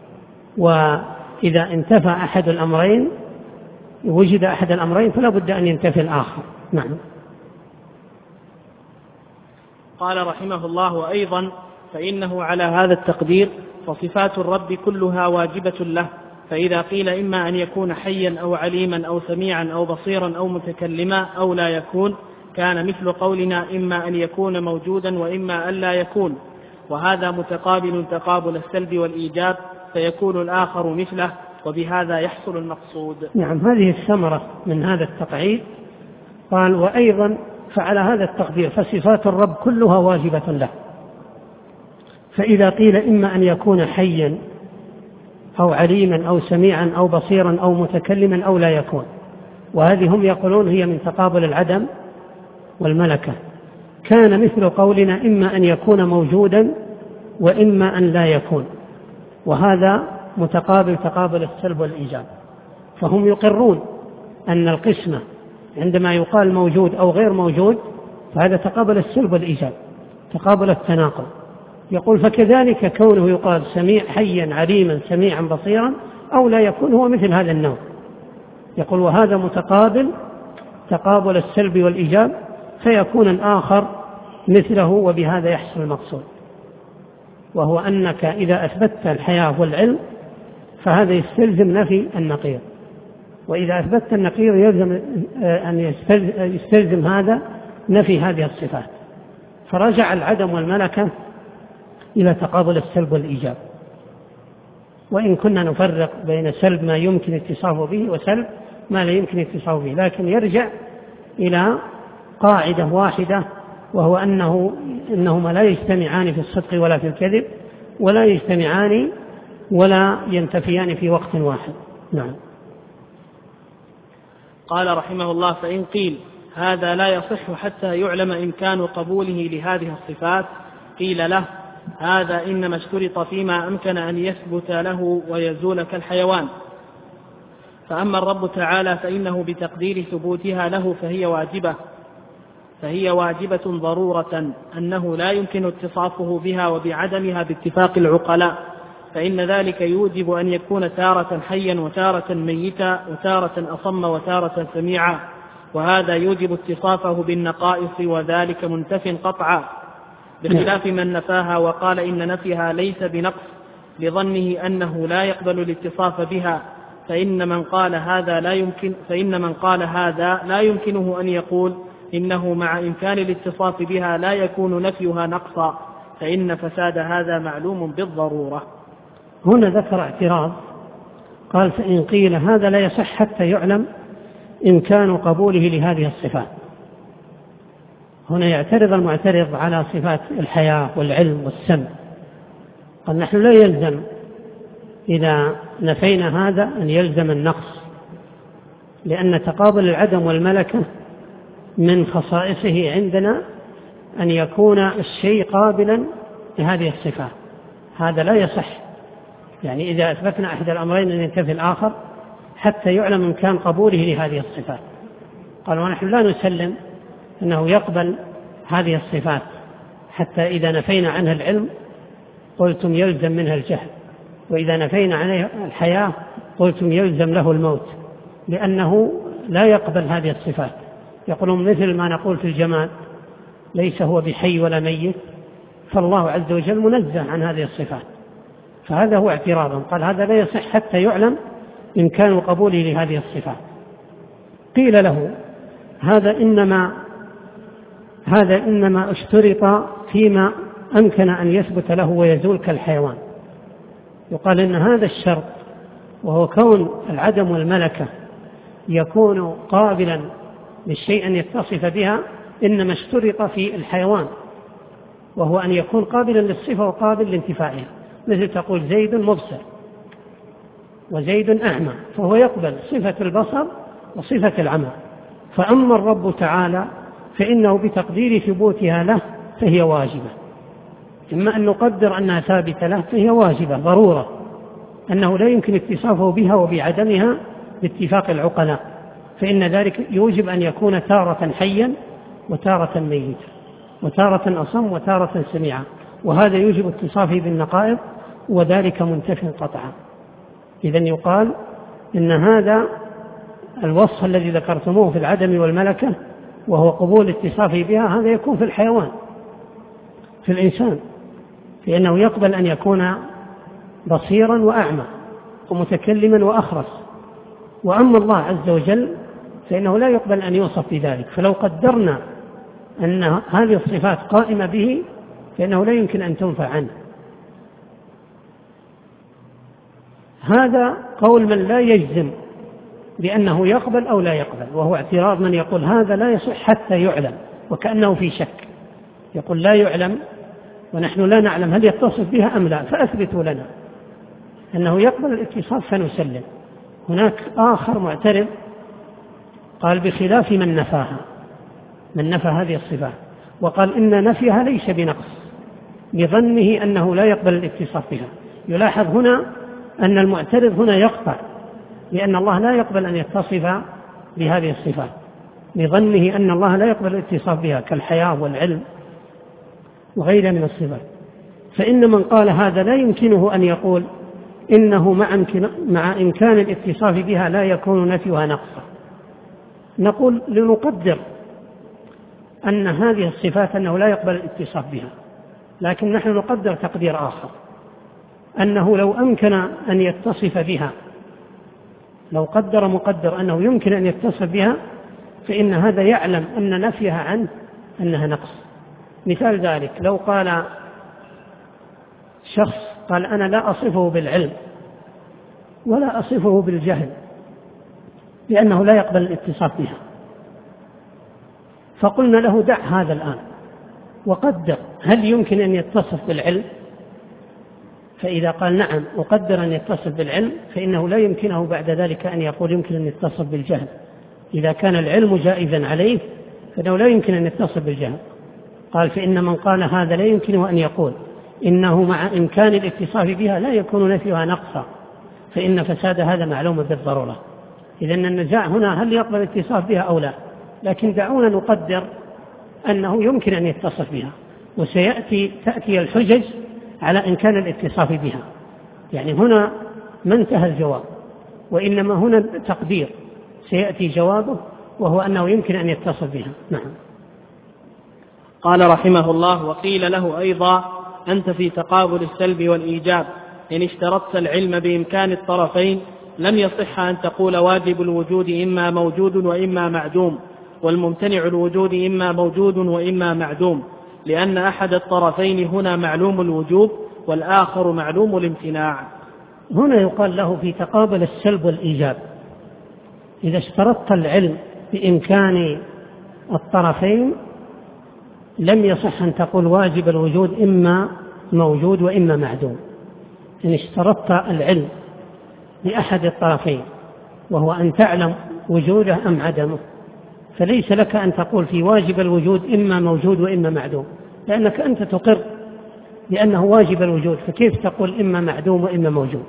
وإذا انتفى أحد الأمرين وجد أحد الأمرين فلا بد أن ينتفي الآخر. نعم. قال رحمه الله: وأيضا فإنه على هذا التقدير فصفات الرب كلها واجبة له، فإذا قيل إما أن يكون حيا أو عليما أو سميعا أو بصيرا أو متكلما أو لا يكون، كان مثل قولنا إما أن يكون موجودا وإما أن لا يكون، وهذا متقابل تقابل السلب والإيجاب، فيكون الآخر مثله، وبهذا يحصل المقصود. نعم، هذه الثمرة من هذا التقعيد. قال: وأيضا فعلى هذا التقدير فصفات الرب كلها واجبة له، فإذا قيل إما أن يكون حيا أو عليما أو سميعا أو بصيرا أو متكلما أو لا يكون، وهذه هم يقولون هي من تقابل العدم والملكة، كان مثل قولنا إما أن يكون موجودا وإما أن لا يكون، وهذا متقابل تقابل السلب والإيجاب. فهم يقرون أن القسمة عندما يقال موجود أو غير موجود فهذا تقابل السلب والإيجاب، تقابل التناقض، يقول فكذلك كونه يقال سميع حيا عليما سميعا بصيرا أو لا يكون هو مثل هذا النوع. يقول وهذا متقابل تقابل السلب والإيجاب، فيكون الآخر مثله، وبهذا يحصل المقصود، وهو أنك إذا أثبتت الحياة والعلم فهذا يستلزم نفي النقيض، وإذا أثبتت النقيض يلزم أن يستلزم هذا نفي هذه الصفات. فرجع العدم والملكة إلى تقابل السلب والإيجاب، وإن كنا نفرق بين سلب ما يمكن اتصافه به وسلب ما لا يمكن اتصافه به، لكن يرجع إلى قاعدة واحدة، وهو أنه إنهما لا يجتمعان في الصدق ولا في الكذب، ولا يجتمعان ولا ينتفيان في وقت واحد. نعم. قال رحمه الله: فإن قيل هذا لا يصح حتى يعلم إمكان قبوله لهذه الصفات، قيل له: هذا إنما اشترط فيما أمكن أن يثبت له ويزول كالحيوان. فأما الرب تعالى فإنه بتقدير ثبوتها له فهي واجبة فهي واجبة ضرورة، أنه لا يمكن اتصافه بها وبعدمها باتفاق العقلاء، فإن ذلك يوجب أن يكون تارة حيا وتارة ميتا وتارة أصم وتارة سميعا، وهذا يوجب اتصافه بالنقائص، وذلك منتف قطعا، بخلاف من نفاها وقال إن نفيها ليس بنقص لظنه أنه لا يقبل الاتصاف بها، فإن من قال هذا لا يمكن فإن من قال هذا لا يمكنه أن يقول إنه مع إمكان الاتصاف بها لا يكون نفيها نقصا، فإن فساد هذا معلوم بالضرورة. هنا ذكر اعتراض، قال: فإن قيل هذا لا يصح حتى يعلم إمكان قبوله لهذه الصفات. هنا يعترض المعترض على صفات الحياة والعلم والسمع، قال: نحن لا يلزم إذا نفينا هذا أن يلزم النقص، لأن تقابل العدم والملكة من خصائصه عندنا أن يكون الشيء قابلا لهذه الصفات، هذا لا يصح. يعني إذا أثبتنا أحد الأمرين أن ينتفي الآخر حتى يعلم إمكان قبوله لهذه الصفات. قال: ونحن لا نسلم أنه يقبل هذه الصفات حتى إذا نفينا عنها العلم قلتم يلزم منها الجهل، وإذا نفينا عنها الحياة قلتم يلزم له الموت، لأنه لا يقبل هذه الصفات. يقولون مثل ما نقول في الجماد ليس هو بحي ولا ميت، فالله عز وجل منزه عن هذه الصفات. فهذا هو اعتراضهم، قال: هذا لا يصح حتى يعلم إمكان قبوله لهذه الصفات. قيل له: هذا إنما هذا إنما اشترط فيما أمكن أن يثبت له ويزول كالحيوان. يقال إن هذا الشرط، وهو كون العدم والملكة يكون قابلا للشيء أن يتصف بها، إنما اشترط في الحيوان، وهو أن يكون قابلا للصفة وقابل لانتفاعها. مثل تقول زيد مبصر وزيد أعمى، فهو يقبل صفة البصر وصفة العمى. فأما الرب تعالى فإنه بتقدير ثبوتها له فهي واجبة، إما أن نقدر أنها ثابتة له فهي واجبة ضرورة، أنه لا يمكن اتصافه بها وبعدمها باتفاق العقلاء، فإن ذلك يوجب أن يكون تارة حيا وتارة ميتا وتارة أصم وتارة سميعا، وهذا يوجب اتصافه بالنقائض، وذلك منتف قطعا. إذن يقال إن هذا الوصف الذي ذكرتموه في العدم والملكة، وهو قبول اتصافه بها، هذا يكون في الحيوان، في الإنسان، لأنه يقبل أن يكون بصيرا وأعمى ومتكلما وأخرس. وأما الله عز وجل فإنه لا يقبل أن يوصف بذلك، فلو قدرنا أن هذه الصفات قائمة به فإنه لا يمكن أن تنفع عنه. هذا قول من لا يجزم بأنه يقبل أو لا يقبل، وهو اعتراض من يقول هذا لا يصح حتى يعلم، وكأنه في شك، يقول لا يعلم ونحن لا نعلم هل يتصف بها أم لا، فأثبتوا لنا أنه يقبل الاتصاف فنسلم. هناك آخر معترض قال بخلاف من نفاها، من نفى هذه الصفات وقال إن نفيها ليس بنقص لظنه أنه لا يقبل الاتصاف بها. يلاحظ هنا أن المعترض هنا يقطع، لأن الله لا يقبل أن يتصف بهذه الصفات لظنه أن الله لا يقبل الاتصاف بها كالحياة والعلم وغيرها من الصفات. فإن من قال هذا لا يمكنه أن يقول إنه مع, إمكان مع إمكان الاتصاف بها لا يكون نفيها نقصا. نقول لنقدر أن هذه الصفات أنه لا يقبل الاتصاف بها، لكن نحن نقدر تقدير آخر، أنه لو أمكن أن يتصف بها، لو قدر مقدر أنه يمكن أن يتصف بها، فإن هذا يعلم أن نفيها عنه أنها نقص. مثال ذلك لو قال شخص قال أنا لا أصفه بالعلم ولا أصفه بالجهل لأنه لا يقبل الاتصاف بها، فقلنا له دع هذا الآن وقدر هل يمكن أن يتصف بالعلم؟ فإذا قال نعم أقدر أن يتصف بالعلم، فإنه لا يمكنه بعد ذلك أن يقول يمكن أن يتصف بالجهل. إذا كان العلم جائزا عليه فإنه لا يمكن أن يتصف بالجهل. قال فإن من قال هذا لا يمكنه أن يقول إنه مع إمكان الاتصاف بها لا يكون نفيها نقصا، فإن فساد هذا معلوم بالضرورة. إذن النزاع هنا هل يقبل الاتصاف بها أو لا، لكن دعونا نقدر أنه يمكن أن يتصف بها، وسيأتي تأتي الحجج على إمكان الاتصاف بها. يعني هنا ما انتهى الجواب، وإنما هنا تقدير سيأتي جوابه، وهو أنه يمكن أن يتصف بها. نعم. قال رحمه الله: وقيل له أيضا: أنت في تقابل السلب والإيجاب إن اشترطت العلم بإمكان الطرفين لم يصح أن تقول واجب الوجود إما موجود وإما معدوم، والممتنع الوجود إما موجود وإما معدوم، لأن أحد الطرفين هنا معلوم الوجوب والآخر معلوم الامتناع. هنا يقال له في تقابل السلب والإيجاب إذا اشترطت العلم بإمكان الطرفين لم يصح أن تقول واجب الوجود إما موجود وإما معدوم. إن اشترطت العلم لأحد الطرفين وهو أن تعلم وجوده أم عدمه، فليس لك أن تقول في واجب الوجود إما موجود وإما معدوم، لأنك أنت تقر لأنه واجب الوجود، فكيف تقول إما معدوم وإما موجود؟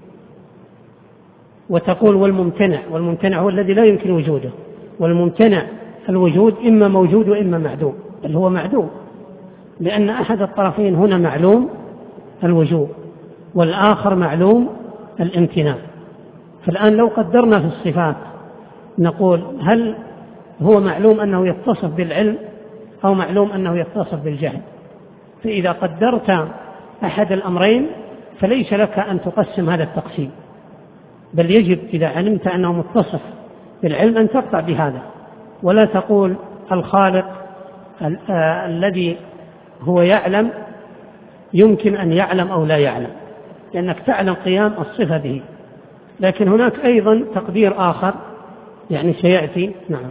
وتقول والممتنع، والممتنع هو الذي لا يمكن وجوده، والممتنع الوجود إما موجود وإما معدوم، بل هو معدوم، لأن أحد الطرفين هنا معلوم الوجود والآخر معلوم الامتناع. فالآن لو قدرنا في الصفات نقول هل هو معلوم أنه يتصف بالعلم أو معلوم أنه يتصف بالجهل؟ فإذا قدرت أحد الأمرين فليس لك أن تقسم هذا التقسيم، بل يجب إذا علمت أنه متصف بالعلم أن تقطع بهذا، ولا تقول الخالق الذي هو يعلم يمكن أن يعلم أو لا يعلم، لأنك تعلم قيام الصفة به. لكن هناك أيضا تقدير آخر يعني سيأتي. نعم.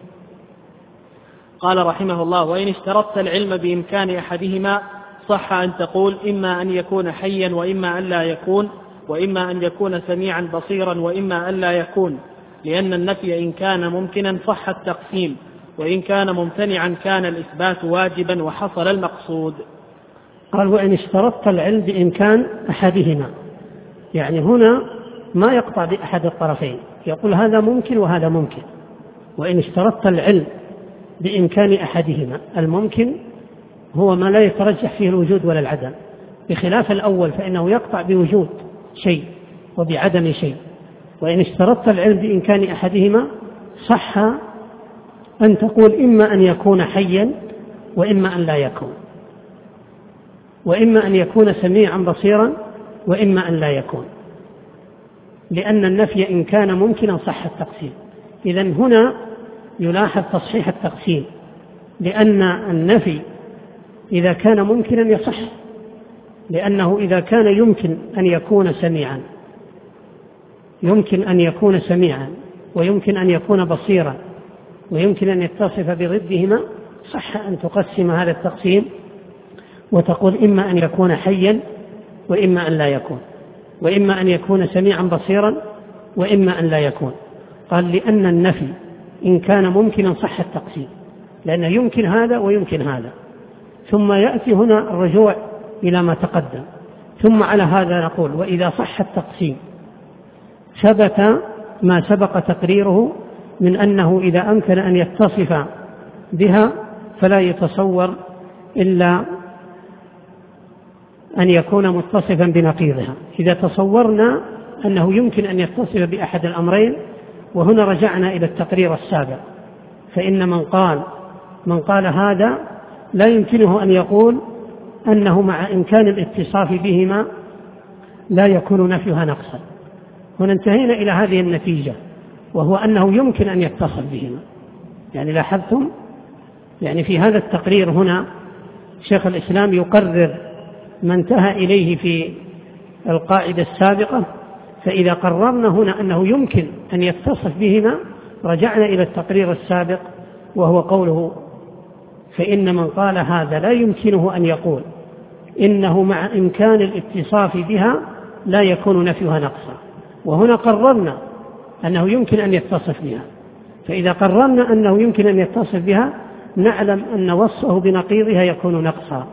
قال رحمه الله: وإن اشترطت العلم بإمكان أحدهما صح أن تقول إما أن يكون حيا وإما أن لا يكون، وإما أن يكون سميعا بصيرا وإما أن لا يكون، لأن النفي إن كان ممكنا صح التقسيم، وإن كان ممتنعا كان الإثبات واجبا وحصل المقصود. قال: وإن اشترطت العلم بإمكان أحدهما، يعني هنا ما يقطع بأحد الطرفين، يقول هذا ممكن وهذا ممكن. وإن اشترطت العلم بإمكان أحدهما، الممكن هو ما لا يترجح فيه الوجود ولا العدم، بخلاف الأول فإنه يقطع بوجود شيء وبعدم شيء. وإن اشترطت العلم بإمكان أحدهما صح أن تقول إما أن يكون حيا وإما أن لا يكون، وإما أن يكون سميعا بصيرا وإما أن لا يكون، لأن النفي إن كان ممكنا صح التقسيم. إذن هنا يلاحظ تصحيح التقسيم، لأن النفي إذا كان ممكنا يصح، لأنه إذا كان يمكن أن يكون سميعا يمكن أن يكون سميعا ويمكن أن يكون بصيرا ويمكن أن يتصف بضدهما، صح أن تقسم هذا التقسيم وتقول إما أن يكون حيا وإما أن لا يكون، وإما أن يكون سميعا بصيرا وإما أن لا يكون. قال: لأن النفي إن كان ممكنا صح التقسيم، لأنه يمكن هذا ويمكن هذا. ثم يأتي هنا الرجوع إلى ما تقدم، ثم على هذا نقول: وإذا صح التقسيم ثبت ما سبق تقريره من أنه إذا أمكن أن يتصف بها فلا يتصور إلا أن يكون متصفا بنقيضها. إذا تصورنا أنه يمكن أن يتصف بأحد الأمرين، وهنا رجعنا إلى التقرير السابق، فإن من قال من قال هذا لا يمكنه أن يقول أنه مع إمكان الاتصاف بهما لا يكون نفيها نقصا. هنا انتهينا إلى هذه النتيجة، وهو أنه يمكن أن يتصل بهما. يعني لاحظتم يعني في هذا التقرير هنا شيخ الإسلام يقرر ما انتهى إليه في القاعدة السابقة، فإذا قررنا هنا أنه يمكن أن يتصف بهما رجعنا إلى التقرير السابق، وهو قوله فإن من قال هذا لا يمكنه أن يقول إنه مع إمكان الاتصاف بها لا يكون نفيها نقصا. وهنا قررنا أنه يمكن أن يتصف بها، فإذا قررنا أنه يمكن أن يتصف بها نعلم أن وصفه بنقيضها يكون نقصا.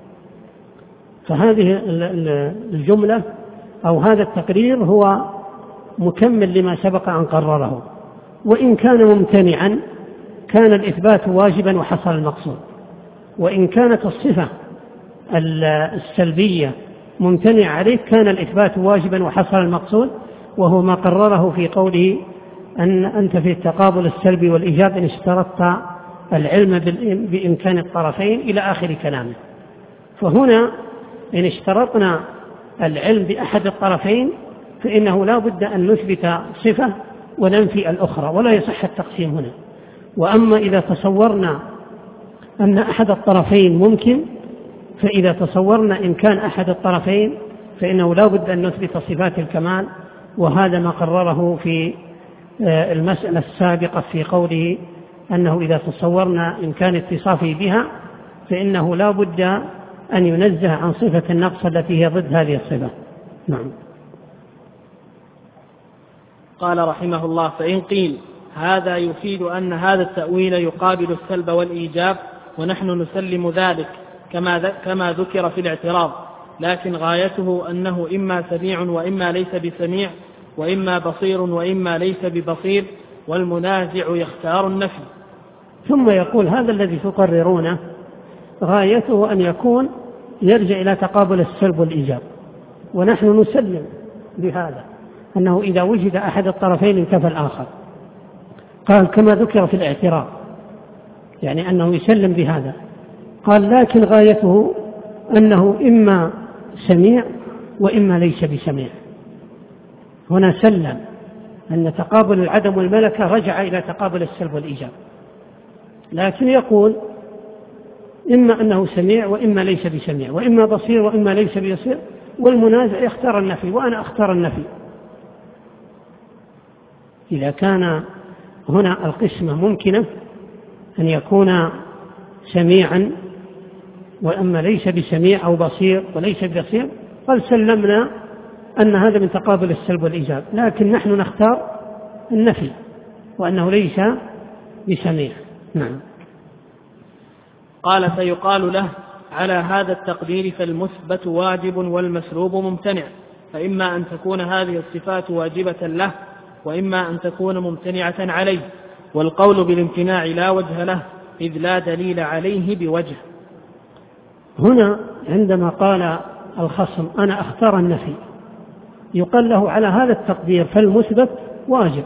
فهذه الجملة أو هذا التقرير هو مكمل لما سبق أن قرره، وإن كان ممتنعا كان الإثبات واجبا وحصل المقصود، وإن كانت الصفة السلبية ممتنع عليه كان الإثبات واجبا وحصل المقصود، وهو ما قرره في قوله أن أنت في التقابل السلبي والإيجاب إن اشترطت العلم بإمكان الطرفين إلى آخر كلامه. فهنا إن اشترطنا العلم بأحد الطرفين فإنه لا بد أن نثبت صفة وننفي الأخرى، ولا يصح التقسيم هنا. وأما إذا تصورنا أن أحد الطرفين ممكن، فإذا تصورنا إمكان أحد الطرفين فإنه لا بد أن نثبت صفات الكمال، وهذا ما قرره في المسألة السابقة في قوله أنه إذا تصورنا إمكان اتصافه بها فإنه لا بد أن ينزه عن صفة النقص التي هي ضد هذه الصفة. نعم. قال رحمه الله: فإن قيل هذا يفيد أن هذا التأويل يقابل السلب والإيجاب ونحن نسلم ذلك كما كما ذكر في الاعتراض، لكن غايته أنه إما سميع وإما ليس بسميع، وإما بصير وإما ليس ببصير، والمنازع يختار النفي. ثم يقول هذا الذي تقررونه غايته أن يكون يرجع إلى تقابل السلب والإيجاب، ونحن نسلم بهذا أنه إذا وجد أحد الطرفين انتفى الآخر. قال كما ذكر في الاعتراض، يعني أنه يسلم بهذا. قال لكن غايته أنه إما سميع وإما ليس بسميع. هنا سلم أن تقابل العدم والملكة رجع إلى تقابل السلب والإيجاب، لكن يقول إما أنه سميع وإما ليس بسميع، وإما بصير وإما ليس ببصير، والمنازع يختار النفي، وأنا أختار النفي. إذا كان هنا القسمة ممكنة أن يكون سميعا وأما ليس بسميع أو بصير وليس ببصير، قال سلمنا أن هذا من تقابل السلب والإيجاب، لكن نحن نختار النفي وأنه ليس بسميع. نعم. قال: فيقال له على هذا التقدير فالمثبت واجب والمسلوب ممتنع، فإما أن تكون هذه الصفات واجبة له وإما أن تكون ممتنعة عليه، والقول بالامتناع لا وجه له إذ لا دليل عليه بوجه. هنا عندما قال الخصم أنا أختار النفي يقال له على هذا التقدير فالمثبت واجب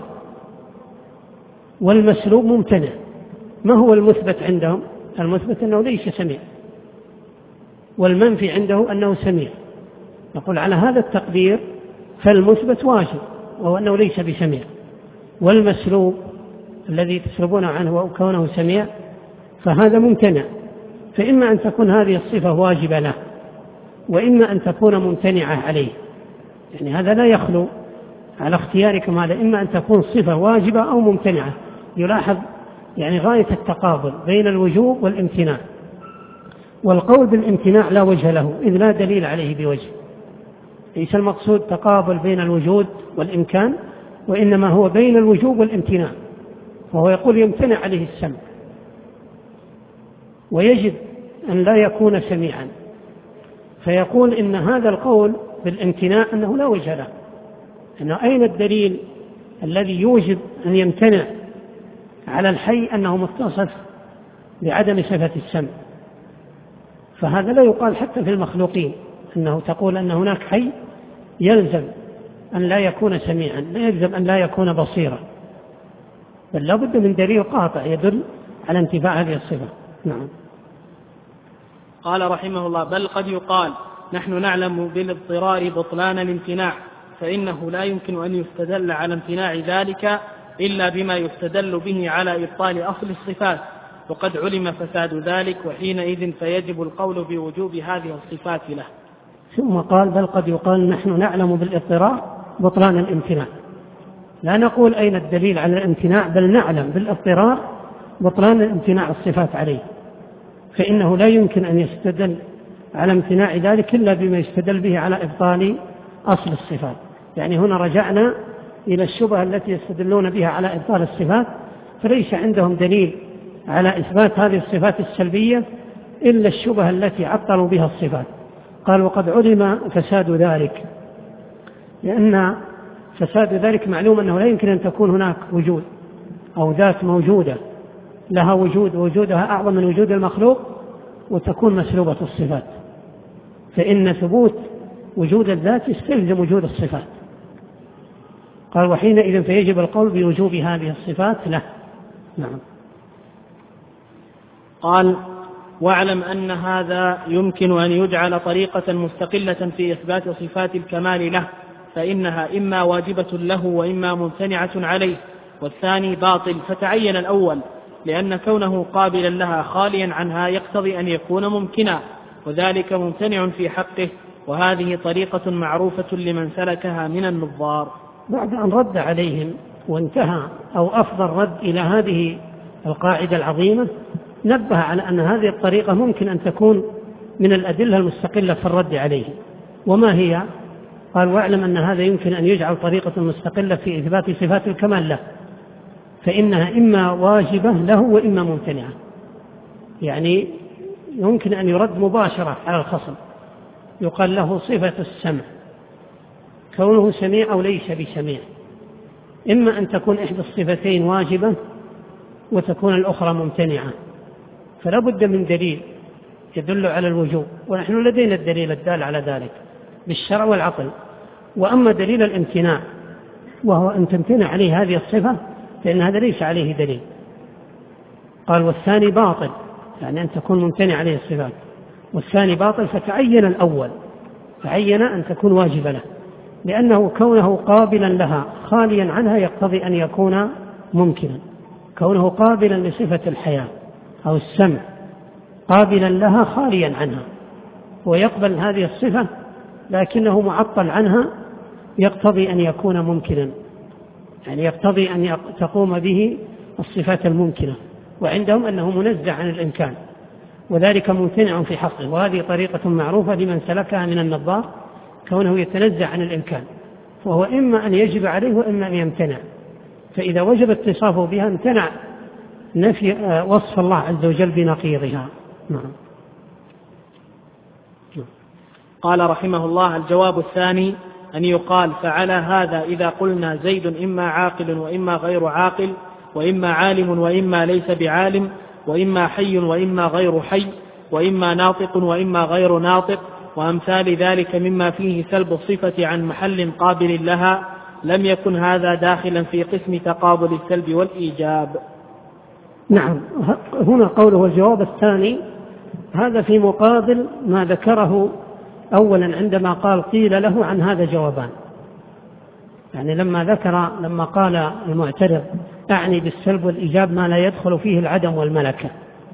والمسلوب ممتنع. ما هو المثبت عندهم؟ المثبت أنه ليس سميع، والمنفي عنده أنه سميع. نقول على هذا التقدير فالمثبت واجب وهو أنه ليس بسميع، والمسلوب الذي تسلبون عنه وكونه سميع فهذا ممتنع. فإما أن تكون هذه الصفة واجبة له وإما أن تكون ممتنعة عليه، يعني هذا لا يخلو على اختياركم هذا، إما أن تكون صفة واجبة أو ممتنعة. يلاحظ يعني غاية التقابل بين الوجوب والامتناع، والقول بالامتناع لا وجه له إذ لا دليل عليه بوجه. ليس المقصود تقابل بين الوجود والإمكان، وإنما هو بين الوجوب والامتناع، وهو يقول يمتنع عليه السمع ويجب أن لا يكون سميعا، فيقول إن هذا القول بالامتناع أنه لا وجه له، أنه أين الدليل الذي يوجب أن يمتنع على الحي أنه متصف بعدم صفة السمع؟ فهذا لا يقال حتى في المخلوقين، أنه تقول أن هناك حي يلزم أن لا يكون سميعا، لا يلزم أن لا يكون بصيرا، بل لا بد من دليل قاطع يدل على انتفاء هذه الصفة. نعم. قال رحمه الله: بل قد يقال نحن نعلم بالاضطرار بطلان الامتناع، فإنه لا يمكن أن يستدل على امتناع ذلك إلا بما يستدل به على إبطال أصل الصفات، وقد علم فساد ذلك، وحينئذ فيجب القول بوجوب هذه الصفات له. ثم قال: بل قد يقال نحن نعلم بالاضطرار بطلان الامتناع، لا نقول أين الدليل على الامتناع، بل نعلم بالاضطرار بطلان الامتناع الصفات عليه، فإنه لا يمكن أن يستدل على امتناع ذلك إلا بما يستدل به على إبطال أصل الصفات. يعني هنا رجعنا إلى الشبهة التي يستدلون بها على إبطال الصفات، فليس عندهم دليل على إثبات هذه الصفات السلبية إلا الشبهة التي عطلوا بها الصفات. قال: وقد علم فساد ذلك، لأن فساد ذلك معلوم أنه لا يمكن أن تكون هناك وجود أو ذات موجودة لها وجود ووجودها أعظم من وجود المخلوق وتكون مسلوبة الصفات، فإن ثبوت وجود الذات يستلزم وجود الصفات. قال: وحينئذ فيجب القول بوجوب هذه الصفات له. نعم. قال: واعلم أن هذا يمكن أن يجعل طريقة مستقلة في إثبات صفات الكمال له، فإنها إما واجبة له وإما ممتنعة عليه، والثاني باطل، فتعين الأول، لأن كونه قابلا لها خاليا عنها يقتضي أن يكون ممكنا، وذلك ممتنع في حقه، وهذه طريقة معروفة لمن سلكها من النظار. بعد أن رد عليهم وانتهى أو أفضل رد إلى هذه القاعدة العظيمة، نبه على أن هذه الطريقة ممكن أن تكون من الأدلة المستقلة في الرد عليه. وما هي؟ قال: واعلم أن هذا يمكن أن يجعل طريقة مستقلة في إثبات صفات الكمال له، فإنها إما واجبة له وإما ممتنعة. يعني يمكن أن يرد مباشرة على الخصم، يقال له صفة السمع، كونه سميع أو ليس بسميع، إما أن تكون إحدى الصفتين واجبة وتكون الأخرى ممتنعة، فلا بد من دليل يدل على الوجوب، ونحن لدينا الدليل الدال على ذلك بالشرع والعقل. وأما دليل الامتناع وهو أن تمتنع عليه هذه الصفة، فإن هذا ليس عليه دليل. قال: والثاني باطل، يعني أن تكون ممتنع عليه الصفات، والثاني باطل، فتعين الأول، تعين أن تكون واجبة له، لأنه كونه قابلا لها خاليا عنها يقتضي أن يكون ممكنا. كونه قابلا لصفة الحياة أو السمع قابلا لها خاليا عنها، ويقبل هذه الصفة لكنه معطل عنها، يقتضي أن يكون ممكنا، يعني يقتضي أن تقوم به الصفات الممكنة، وعندهم أنه منزع عن الإمكان، وذلك ممتنع في حقه. وهذه طريقة معروفة لمن سلكها من النظار، كونه يتنزع عن الإمكان، فهو إما أن يجب عليه وإما أن يمتنع، فإذا وجب اتصافه بها امتنع نفي وصف الله عز وجل بنقيضها. نعم. قال رحمه الله: الجواب الثاني أن يقال: فعلى هذا إذا قلنا زيد إما عاقل وإما غير عاقل، وإما عالم وإما ليس بعالم، وإما حي وإما غير حي، وإما ناطق وإما غير ناطق، وأمثال ذلك مما فيه سلب الصفة عن محل قابل لها، لم يكن هذا داخلا في قسم تقابل السلب والإيجاب. نعم. هنا قوله الجواب الثاني، هذا في مقابل ما ذكره أولا عندما قال: قيل له عن هذا جوابان. يعني لما ذكر لما قال المعترض: أعني بالسلب والإيجاب ما لا يدخل فيه العدم والملكة،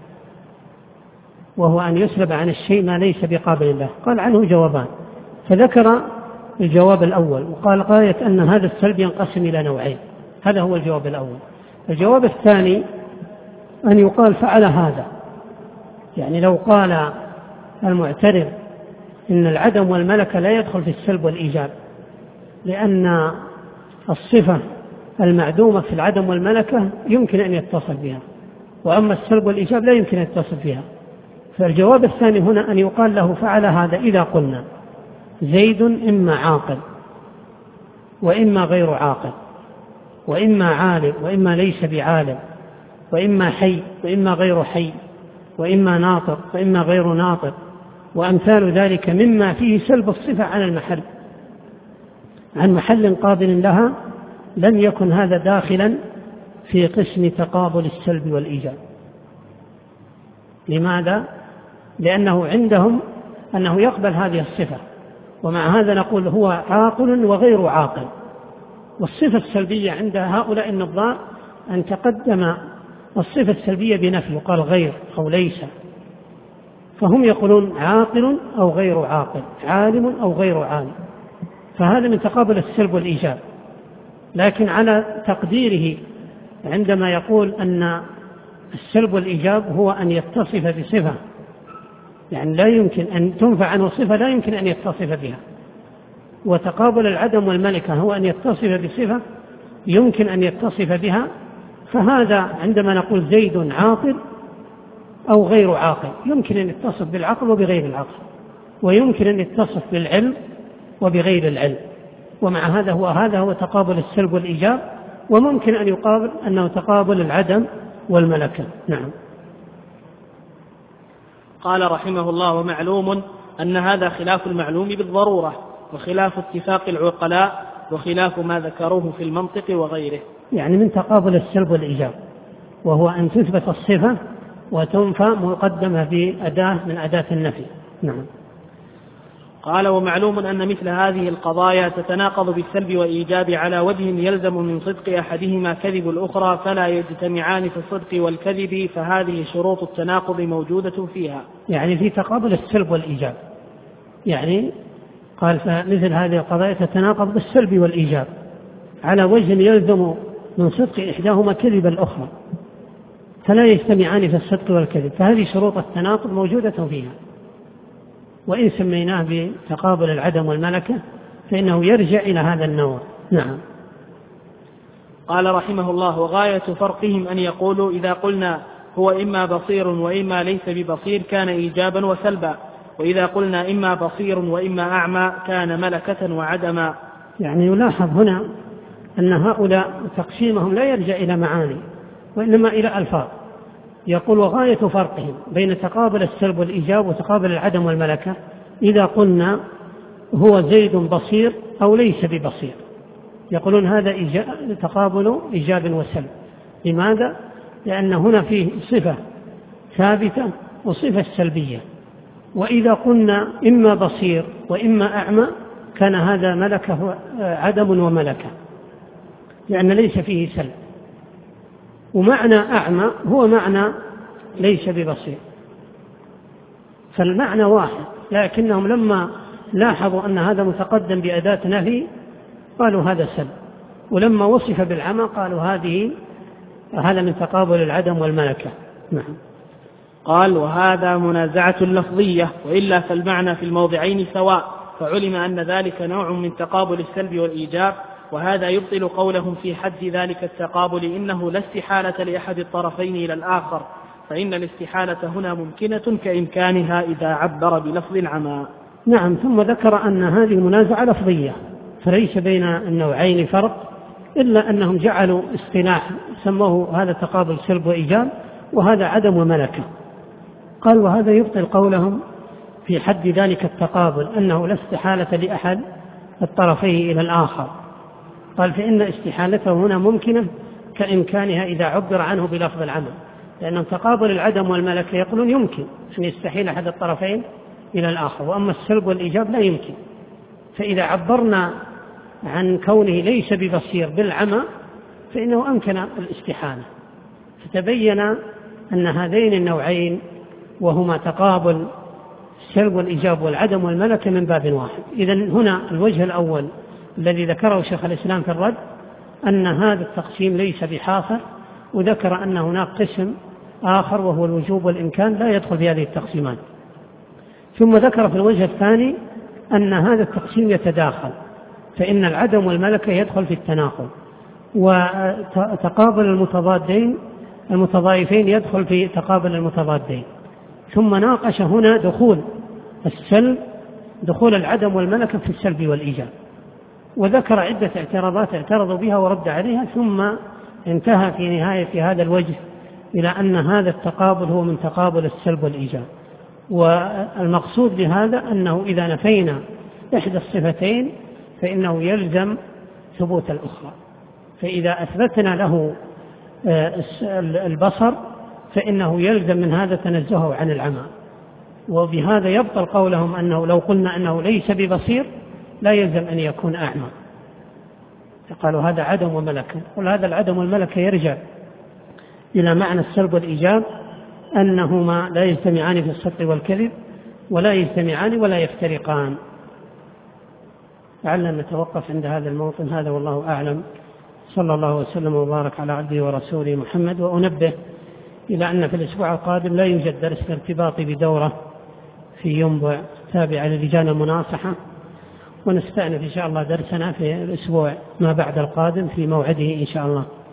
وهو أن يسلب عن الشيء ما ليس بقابل له، قال عنه جوابان، فذكر الجواب الأول وقال: غاية أن هذا السلب ينقسم إلى نوعين. هذا هو الجواب الأول. الجواب الثاني أن يقال: فعل هذا، يعني لو قال المعترض إن العدم والملكة لا يدخل في السلب والإيجاب، لأن الصفة المعدومة في العدم والملكة يمكن أن يتصل بها، وأما السلب والإيجاب لا يمكن أن يتصل بها. فالجواب الثاني هنا أن يقال له: فعل هذا إذا قلنا زيد إما عاقل وإما غير عاقل، وإما عالم وإما ليس بعالم، وإما حي وإما غير حي، وإما ناطق وإما غير ناطق، وأمثال ذلك مما فيه سلب الصفة عن المحل عن محل قابل لها، لم يكن هذا داخلا في قسم تقابل السلب والإيجاب. لماذا؟ لأنه عندهم أنه يقبل هذه الصفة، ومع هذا نقول هو عاقل وغير عاقل. والصفة السلبية عند هؤلاء النظار أن تقدم الصفة السلبية بنفي، قال غير أو ليس، فهم يقولون عاقل أو غير عاقل، عالم أو غير عالم، فهذا من تقابل السلب والإيجاب. لكن على تقديره عندما يقول أن السلب والإيجاب هو أن يتصف بصفة، يعني لا يمكن أن تنفع عنه صفة لا يمكن أن يتصف بها، وتقابل العدم والملكة هو أن يتصف بصفة يمكن أن يتصف بها، فهذا عندما نقول زيد عاقل أو غير عاقل يمكن أن يتصف بالعقل وبغير العقل، ويمكن أن يتصف بالعلم وبغير العلم، ومع هذا هو هذا هو تقابل السلب والإيجاب، وممكن أن يقابل أنه تقابل العدم والملكة. نعم. قال رحمه الله: ومعلوم أن هذا خلاف المعلوم بالضرورة، وخلاف اتفاق العقلاء، وخلاف ما ذكروه في المنطق وغيره. يعني من تقابل السلب والإيجاب، وهو أن تثبت الصفة وتنفى مقدمة بأداة من أداة النفي. نعم. قال: ومعلوم أن مثل هذه القضايا تتناقض بالسلب والإيجاب على وجه يلزم من صدق أحدهما كذب الأخرى، فلا يجتمعان في الصدق والكذب، فهذه شروط التناقض موجودة فيها. يعني في تقابل السلب والإيجاب، يعني قال فمثل هذه القضايا تتناقض بالسلب والإيجاب على وجه يلزم من صدق إحداهما كذب الأخرى، فلا يجتمعان في الصدق والكذب، فهذه شروط التناقض موجودة فيها. وإن سميناه بتقابل العدم والملكة فإنه يرجع إلى هذا النوع. نعم. قال رحمه الله: وغاية فرقهم أن يقولوا إذا قلنا هو إما بصير وإما ليس ببصير كان إيجابا وسلبا، وإذا قلنا إما بصير وإما أعمى كان ملكة وعدما. يعني يلاحظ هنا أن هؤلاء تقسيمهم لا يرجع إلى معاني وإنما إلى ألفاظ. يقول: وغاية فرقهم بين تقابل السلب والإيجاب وتقابل العدم والملكة إذا قلنا هو زيد بصير أو ليس ببصير، يقولون هذا تقابل إيجاب وسلب. لماذا؟ لأن هنا فيه صفة ثابتة وصفة سلبية، وإذا قلنا إما بصير وإما أعمى كان هذا ملكة عدم وملكة، لأن ليس فيه سلب. ومعنى أعمى هو معنى ليس ببصير، فالمعنى واحد، لكنهم لما لاحظوا أن هذا متقدم بأداة نفي قالوا هذا سلب، ولما وصف بالعمى قالوا هذه هذا من تقابل العدم والملكة. نعم. قال: وهذا منازعة لفظية، وإلا فالمعنى في الموضعين سواء، فعلم أن ذلك نوع من تقابل السلب والإيجاب، وهذا يبطل قولهم في حد ذلك التقابل إنه لا استحالة لأحد الطرفين إلى الآخر، فإن الاستحالة هنا ممكنة كإمكانها إذا عبر بلفظ العمى. نعم. ثم ذكر أن هذه منازعة لفظية، فليس بين النوعين فرق، إلا أنهم جعلوا اصطلاح سموه هذا تقابل سلب وإيجاب وهذا عدم وملكة. قال: وهذا يبطل قولهم في حد ذلك التقابل أنه لا استحالة لأحد الطرفين إلى الآخر. قال: فإن استحالته هنا ممكنة كإمكانها إذا عبر عنه بلفظ العمل، لأن تقابل العدم والملكة يقولون يمكن أن يستحيل أحد الطرفين إلى الآخر، وأما السلب والإيجاب لا يمكن. فإذا عبرنا عن كونه ليس ببصير بالعمى فإنه أمكن الاستحالة، فتبين أن هذين النوعين وهما تقابل السلب والإيجاب والعدم والملكة من باب واحد. إذن هنا الوجه الأول الذي ذكره شيخ الإسلام في الرد أن هذا التقسيم ليس بحاصر، وذكر أن هناك قسم آخر وهو الوجوب والإمكان لا يدخل في هذه التقسيمات. ثم ذكر في الوجه الثاني أن هذا التقسيم يتداخل، فإن العدم والملكة يدخل في التناقض، وتقابل المتضادين المتضايفين يدخل في تقابل المتضادين. ثم ناقش هنا دخول السلب دخول العدم والملكة في السلب والإيجاب، وذكر عدة اعتراضات اعترضوا بها ورد عليها، ثم انتهى في نهاية هذا الوجه إلى أن هذا التقابل هو من تقابل السلب والإيجاب. والمقصود بهذا أنه إذا نفينا إحدى الصفتين فإنه يلزم ثبوت الأخرى، فإذا أثبتنا له البصر فإنه يلزم من هذا تنزهه عن العمى، وبهذا يبطل قولهم أنه لو قلنا أنه ليس ببصير لا يلزم أن يكون أعمى، فقالوا هذا عدم وملكة. قل هذا العدم والملكة يرجع إلى معنى السلب والإيجاب، أنهما لا يجتمعان في الصدق والكذب ولا يجتمعان ولا يفترقان. لعلنا نتوقف عند هذا الموطن، هذا والله أعلم. صلى الله وسلم وبارك على عبده ورسوله محمد. وأنبه إلى أن في الأسبوع القادم لا يوجد درس ارتباطي بدورة في ينبع تابعة للجان المناصحة، ونستأنف إن شاء الله درسنا في الأسبوع ما بعد القادم في موعده إن شاء الله.